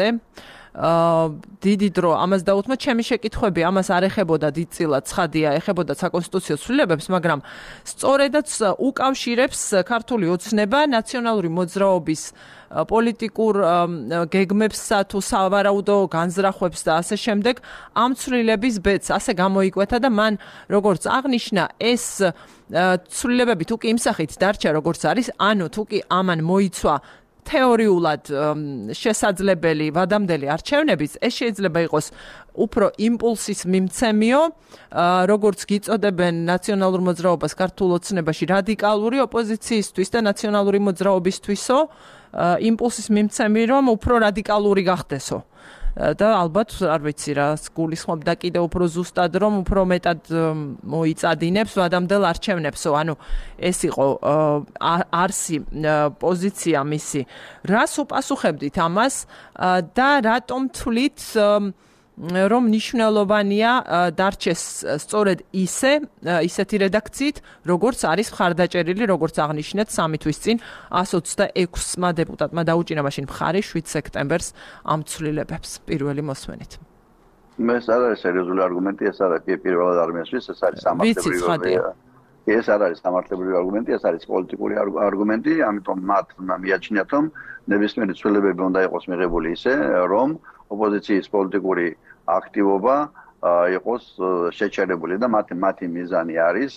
დიდი დრო ამას დაუთმა, ჩემი შეკითხვები ამას არ ეხებოდა დიდწილად, ცხადია, ეხებოდა საკონსტიტუციო ცვლილებებს, მაგრამ სწორედაც უკავშირებს ქართული ოცნება ნაციონალური მოძრაობის პოლიტიკურ გეგმებსა თუ სავარაუდო განზრახვებს და ასე შემდეგ ამ ცვლილების ბედს ასე გამოიკვეთა და მან როგორც აღნიშნა ეს ცვლილებები თუ კი იმ სახით დარჩა როგორც არის, ანუ თუ კი ამან მოიცვა თეორიულად შესაძლებელი ვადამდელი არჩევნების, ეს შეიძლება იყოს უფრო იმპულსის მიმცემიო, როგორც გიწოდებენ ნაციონალურ მოძრაობას ქართულ ოცნებაში რადიკალური ოპოზიციისთვის და ნაციონალური მოძრაობისთვისო, იმპულსის მიმცემი, რომ უფრო რადიკალური გახდესო. და ალბათ არ ვიცი რა გულისხმობ და კიდევ უფრო ზუსტად რომ უფრო მეტად მოიწადინებს ვადამდელ არჩევნებსო ანუ ეს იყო არსი პოზიცია მისი რას უპასუხებდით ამას და რატომ თვლით რომ მნიშვნელოვანია დარჩეს სწორედ ისე ისეთი რედაქციით როგორც არის მხარდაჭერილი როგორც აღნიშნეთ სამი თვის წინ εκατს ოცდაექვსმა დეპუტატმა დაუჭირა მაშინ მხარი შვიდ სექტემბერს ამ ცვლილებებს პირველი მოსმენით მე ეს არ არის სერიოზული არგუმენტი ეს არ არის პირველად არ მესმის ეს არის სამართლებრივი ეს არ არის სამართლებრივი არგუმენტი ეს არის პოლიტიკური არგუმენტი ამიტომ მათ მიაჩნიათ რომ ნებისმიერი ცვლილებები უნდა იყოს მიღებული ისე რომ ოპოზიციის პოლიტიკური აქტივობა იყოს შეჩერებული და მათი მათი მიზანი არის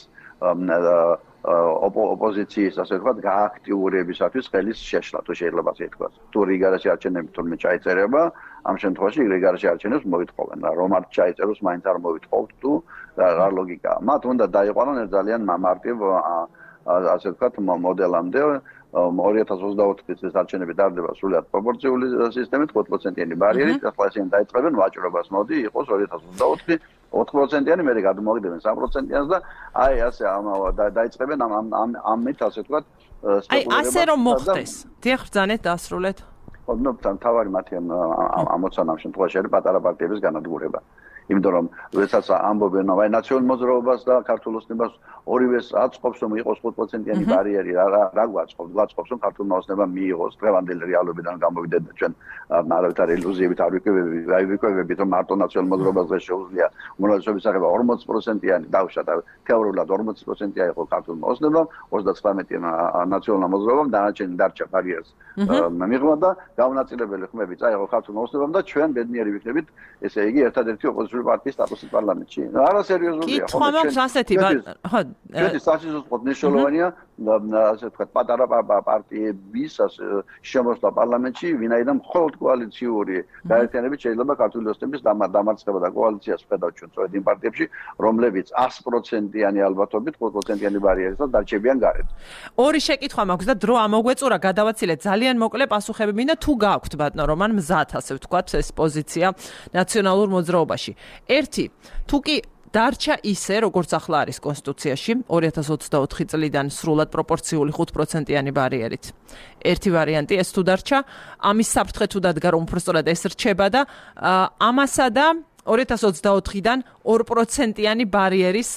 ოპოზიციის ასე ვთქვათ გააქტიურებისათვის ხელის შეშლა თუ შეიძლება ასე ვთქვათ თუ რიგარაში არჩევნები თურმე ჩაიწერება ამ შემთხვევაში რიგარაში არჩევნებს მოითხოვენ რა რომ არ ჩაიწეროს მაინც არ მოითხოვთ თუ რა ლოგიკაა მათ უნდა დაიყვანონ ძალიან მარტივ ასე ვთქვათ მოდელამდე ორი ათას ოცდაოთხი წლის არჩევნები ტარდება სრულად პროპორციული სისტემით ხუთ პროცენტიანი ბარიერით ახლა ისინი დაიწყებენ ვაჭრობას მოდი იყოს ორი ათას ოცდაოთხი ოთხ პროცენტიანი მერე გადმოვიდებენ სამ პროცენტიანს და აი ასე დაიწყებენ ამ ამ ამით ასე ვთქვათ აი ასე რომ მოხდეს დიახ ბრძანეთ დასრულეთ ნუ თავარი მათი ამოცანა ამ შემთხვევაში არის პატარა პარტიების განადგურება იმიტომ რომ როდესაც ამბობენ აი ნაციონალურ მოძრაობას და ქართულ ოცნებას ორივეს აწყობს რომ იყოს ხუთ პროცენტიანი ბარიერი რა რა გვაწყობს გვაწყობს რომ ქართულმა ოცნებამ მიიღოს დღევანდელი რეალობიდან გამოვიდეთ და ჩვენ არავითარი ილუზიებით არ ვიკვებებით აი ვიკვებებით რომ მარტო ნაციონალურ მოძრაობას დღეს შეუძლია უმრავლესობის აღება ორმოც პროცენტიანი დავშა და თეორიულად ორმოც პროცენტია იყო ქართულმა ოცნებამ ოცდათვრამეტი ნაციონალურ მოძრაობამ დანარჩენი დარჩა ბარიერს მიღმა და გაუნაწილებელი ხმები წაიღო ქართულმა ოცნებამ და ჩვენ ბედნიერი ვიქნებით ესე იგი ერთადერთი ოპოზიციური პარტიის სტატუსი პარლამენტში. არა სერიოზულია. კითხვა მაქვს ასეთი, ხო. ჩვენი სასიზუსტოდ მნიშვნელოვანია ასე ვთქვათ პატარა პარტიების შემოსვლა პარლამენტში, ვინაიდან მხოლოდ კოალიციური გაერთიანებით შეიძლება ქართული ოცნების დამარცხება და კოალიციას ვხედავთ ჩვენ სწორედ იმ პარტიებში, რომლებიც εκατო პროცენტიანი ალბათობით ხუთ პროცენტიანი ბარიერისას დარჩებიან გარეთ. ორი შეკითხვა მაქვს და დრო ამოგვეწურა გადავაცილეთ ძალიან მოკლე პასუხები მინდა თუ გააქვთ ბატონო რომან მზად ასე ვთქვათ ეს პოზიცია ნაციონალურ მოძრაობაში. ერთი თუ კი დარჩა ისე როგორც ახლა არის კონსტიტუციაში ორი ათას ოცდაოთხი წლიდან სრულად პროპორციული ხუთ პროცენტიანი ბარიერით. ერთი ვარიანტი ეს თუ დარჩა ამის საფრთხე თუ დადგა რომ უფრო სწორად ეს რჩება და ამასა და ორი ათას ოცდაოთხიდან ორ პროცენტიანი ბარიერის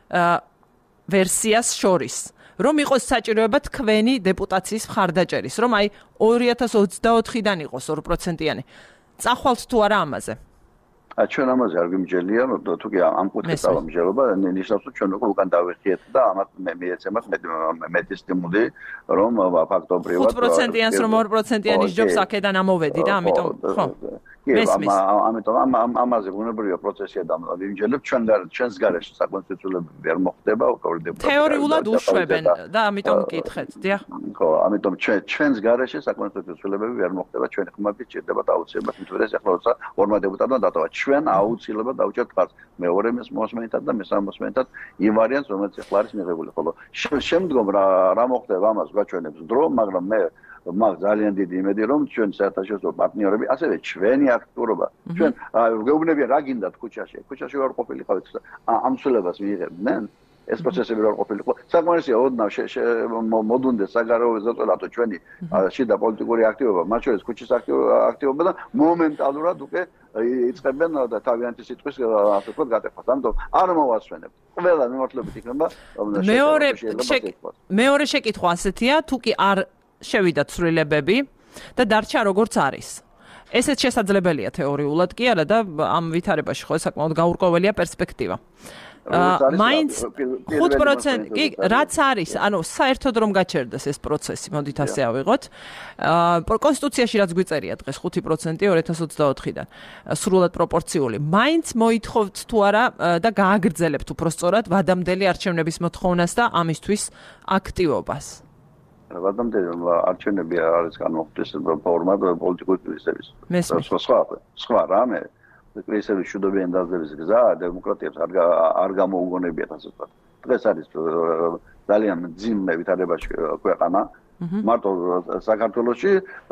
ვერსიას შორის რომ იყოს საჭიროება თქვენი დეპუტაციის მხარდაჭერის რომ აი ორი ათას ოცდაოთხიდან იყოს ორ პროცენტიანი წახვალთ თუ არა ამაზე ჩვენ ამაზე არ გიმჯელია, თუ კი ამ კუთხით ავამჯელობა, ნიშნავს რომ ჩვენ უკვე უკან დავიხიეთ და ამათ მე მიეცემათ მეტი სტიმული, რომ ფაქტობრივად ხუთ პროცენტიანს რომ ორ პროცენტიანი ჯობს აქედან ამოვედი და ამიტომ ხო. ამიტომ ამაზე უნებრივია პროცესია და ვიმჯელებ ჩვენ ჩვენს გარეშე საკონსტიტუციურობები ვერ მოხდება უკვე დეპუტატები. თეორიულად უშვებენ და ამიტომ მკითხეთ, დიახ. ხო, ამიტომ ჩვენ ჩვენს გარეშე საკონსტიტუციურობები ვერ მოხდება, ჩვენი ხმები ჭირდება და აუცილებლად მithores ახლა როცა ორმა დეპუტატმა დატოვა ჩვენ აუცილებლად დავჭერთ ხარს მეორე მოსმენითად და მესამე მოსმენითად იმ ვარიანტს რომელიც ახლა არის მიღებული ხოლო შემდგომ რა რა მოხდება ამას გვაჩვენებს დრო მაგრამ მე მაგ ძალიან დიდი იმედი რომ ჩვენ საერთაშორისო პარტნიორები ასევე ჩვენი აქტიურობა ჩვენ გეუბნებიან რა გინდათ ქუჩაში ქუჩაში ვარ ყოფილიყავით ამ ცვლილებას მიიღებდნენ ეს პროცესები რა ყოფილიყო საკმარისია ოდნავ მოდუნდეს საგარეო ზეწოლათო ჩვენი შიდა პოლიტიკური აქტივობა მათ შორის ქუჩის აქტივობა და მომენტალურად უკვე იწყებენ და თავიანთი სიტყვის ასე ვთქვათ გატეხას ამიტომ არ მოვასვენებ ყველა მიმართულებით იქნება მეორე მეორე შეკითხვა ასეთია თუ კი არ შევიდა ცვლილებები და დარჩა როგორც არის ესეც შესაძლებელია თეორიულად კი არა და ამ ვითარებაში ხო საკმაოდ გაურკვეველია პერსპექტივა მაინც ხუთ პროცენტი კი რაც არის ანუ საერთოდ რომ გაჩერდეს ეს პროცესი მოდით ასე ავიღოთ კონსტიტუციაში რაც გვიწერია დღეს ხუთი პროცენტი ორი ათას ოცდაოთხიდან სრულად პროპორციული მაინც მოითხოვთ თუ არა და გააგრძელებთ უფრო სწორად ვადამდელი არჩევნების მოთხოვნას და ამისთვის აქტივობას ვადამდელი არჩევნები არის განმოხდეს ფორმად პოლიტიკური კრიზისების სხვა სხვა რამე კრიზისების შუდობიან დაძაბვის გზა დემოკრატიებს არ არ გამოუგონებიათ ასე ვთქვათ დღეს არის ძალიან ძიმ ვითარებაში ქვეყანა მარტო საქართველოში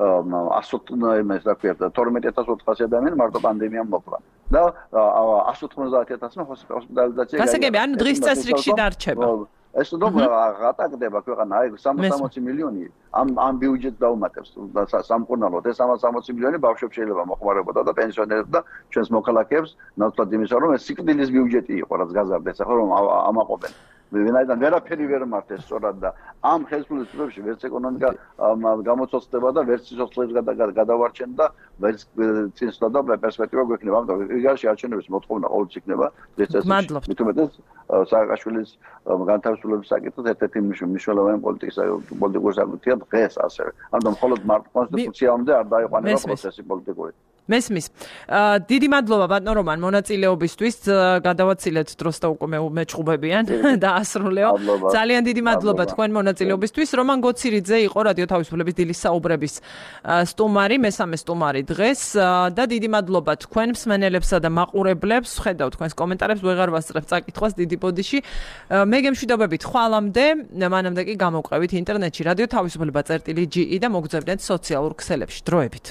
ასოთხმოცი თორმეტი ათას ოთხასი ადამიანი მარტო პანდემიამ მოკლა და εκατს ოთხმოცდაათი ათასმა ჰოსპიტალიზაცია გაიგო. გასაგები, ანუ დღის წესრიგში დარჩება. ეს თუ გატაკდება ქვეყანა, აი სამოცი მილიონი ამ ამ ბიუჯეტს დაუმატებს სამკურნალოდ. ეს სამოცი მილიონი ბავშვებს შეიძლება მოხმარებოდა და პენსიონერებს და ჩვენს მოქალაქეებს ნაცვლად იმისა, რომ ეს სიკვდილის ბიუჯეტი იყო, რაც გაზარდეს, ახლა რომ ამაყობენ. ვინაიდან ვერაფერი ვერ მართეს სწორად და ამ ხელისუფლების წლებში ვერც ეკონომიკა გამოცოცხლდება და ვერც სიცოცხლეს გადავარჩენ და ვერც წინსვლა და პერსპექტივა გვექნება. ამიტომ რიგაში არჩევნების მოთხოვნა ყოველთვის იქნება დღეს წესრიგში. მით უმეტეს სააკაშვილის განთავისუფლების საკითხად ერთ-ერთი მნიშვნელოვანი პოლიტიკის პოლიტიკური საკითხია დღეს ასევე. ამიტომ მხოლოდ მარტო კონსტიტუციამდე არ დაიყვანება პროცესი პოლიტიკური. მესმის. დიდი მადლობა ბატონ რომან მონაწილეობისთვის. გადავაცილეთ დროს და უკვე მეჩხუბებიან და ასრულეო. ძალიან დიდი მადლობა თქვენ მონაწილეობისთვის. რომან გოცირიძე იყო რადიო თავისუფლების დილის საუბრების სტუმარი, მესამე სტუმარი დღეს და დიდი მადლობა თქვენ მსმენელებსა და მაყურებლებს. ხედავ თქვენს კომენტარებს, ვეღარ ვასწრებ წაკითხვას დიდი პოდიში. მე გემშვიდობებით ხვალამდე, მანამდე კი გამოვყევით ინტერნეტში რადიო თავისუფლება წერტილი ჯი ი და მოგძებნეთ სოციალურ ქსელებში. დროებით.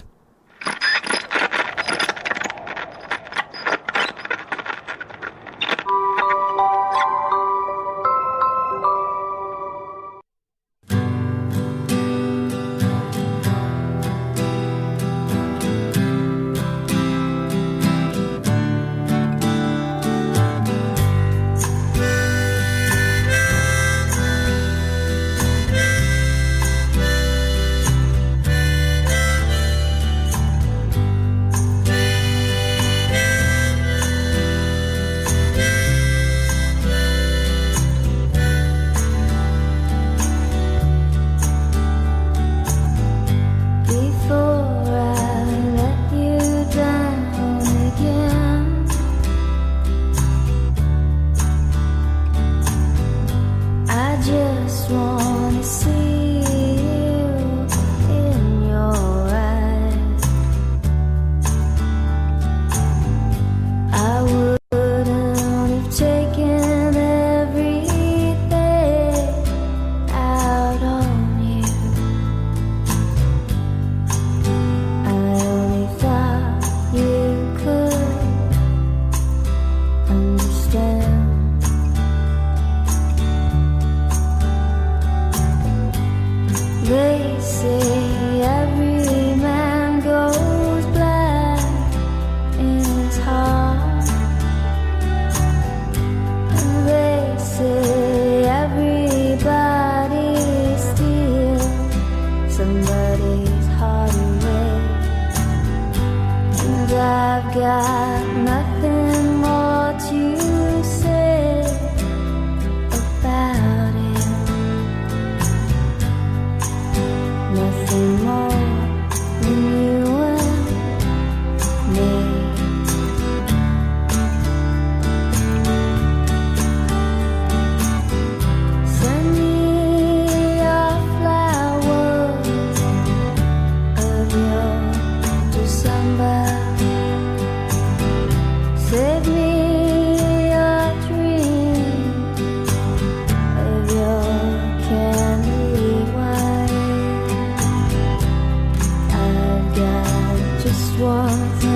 Just one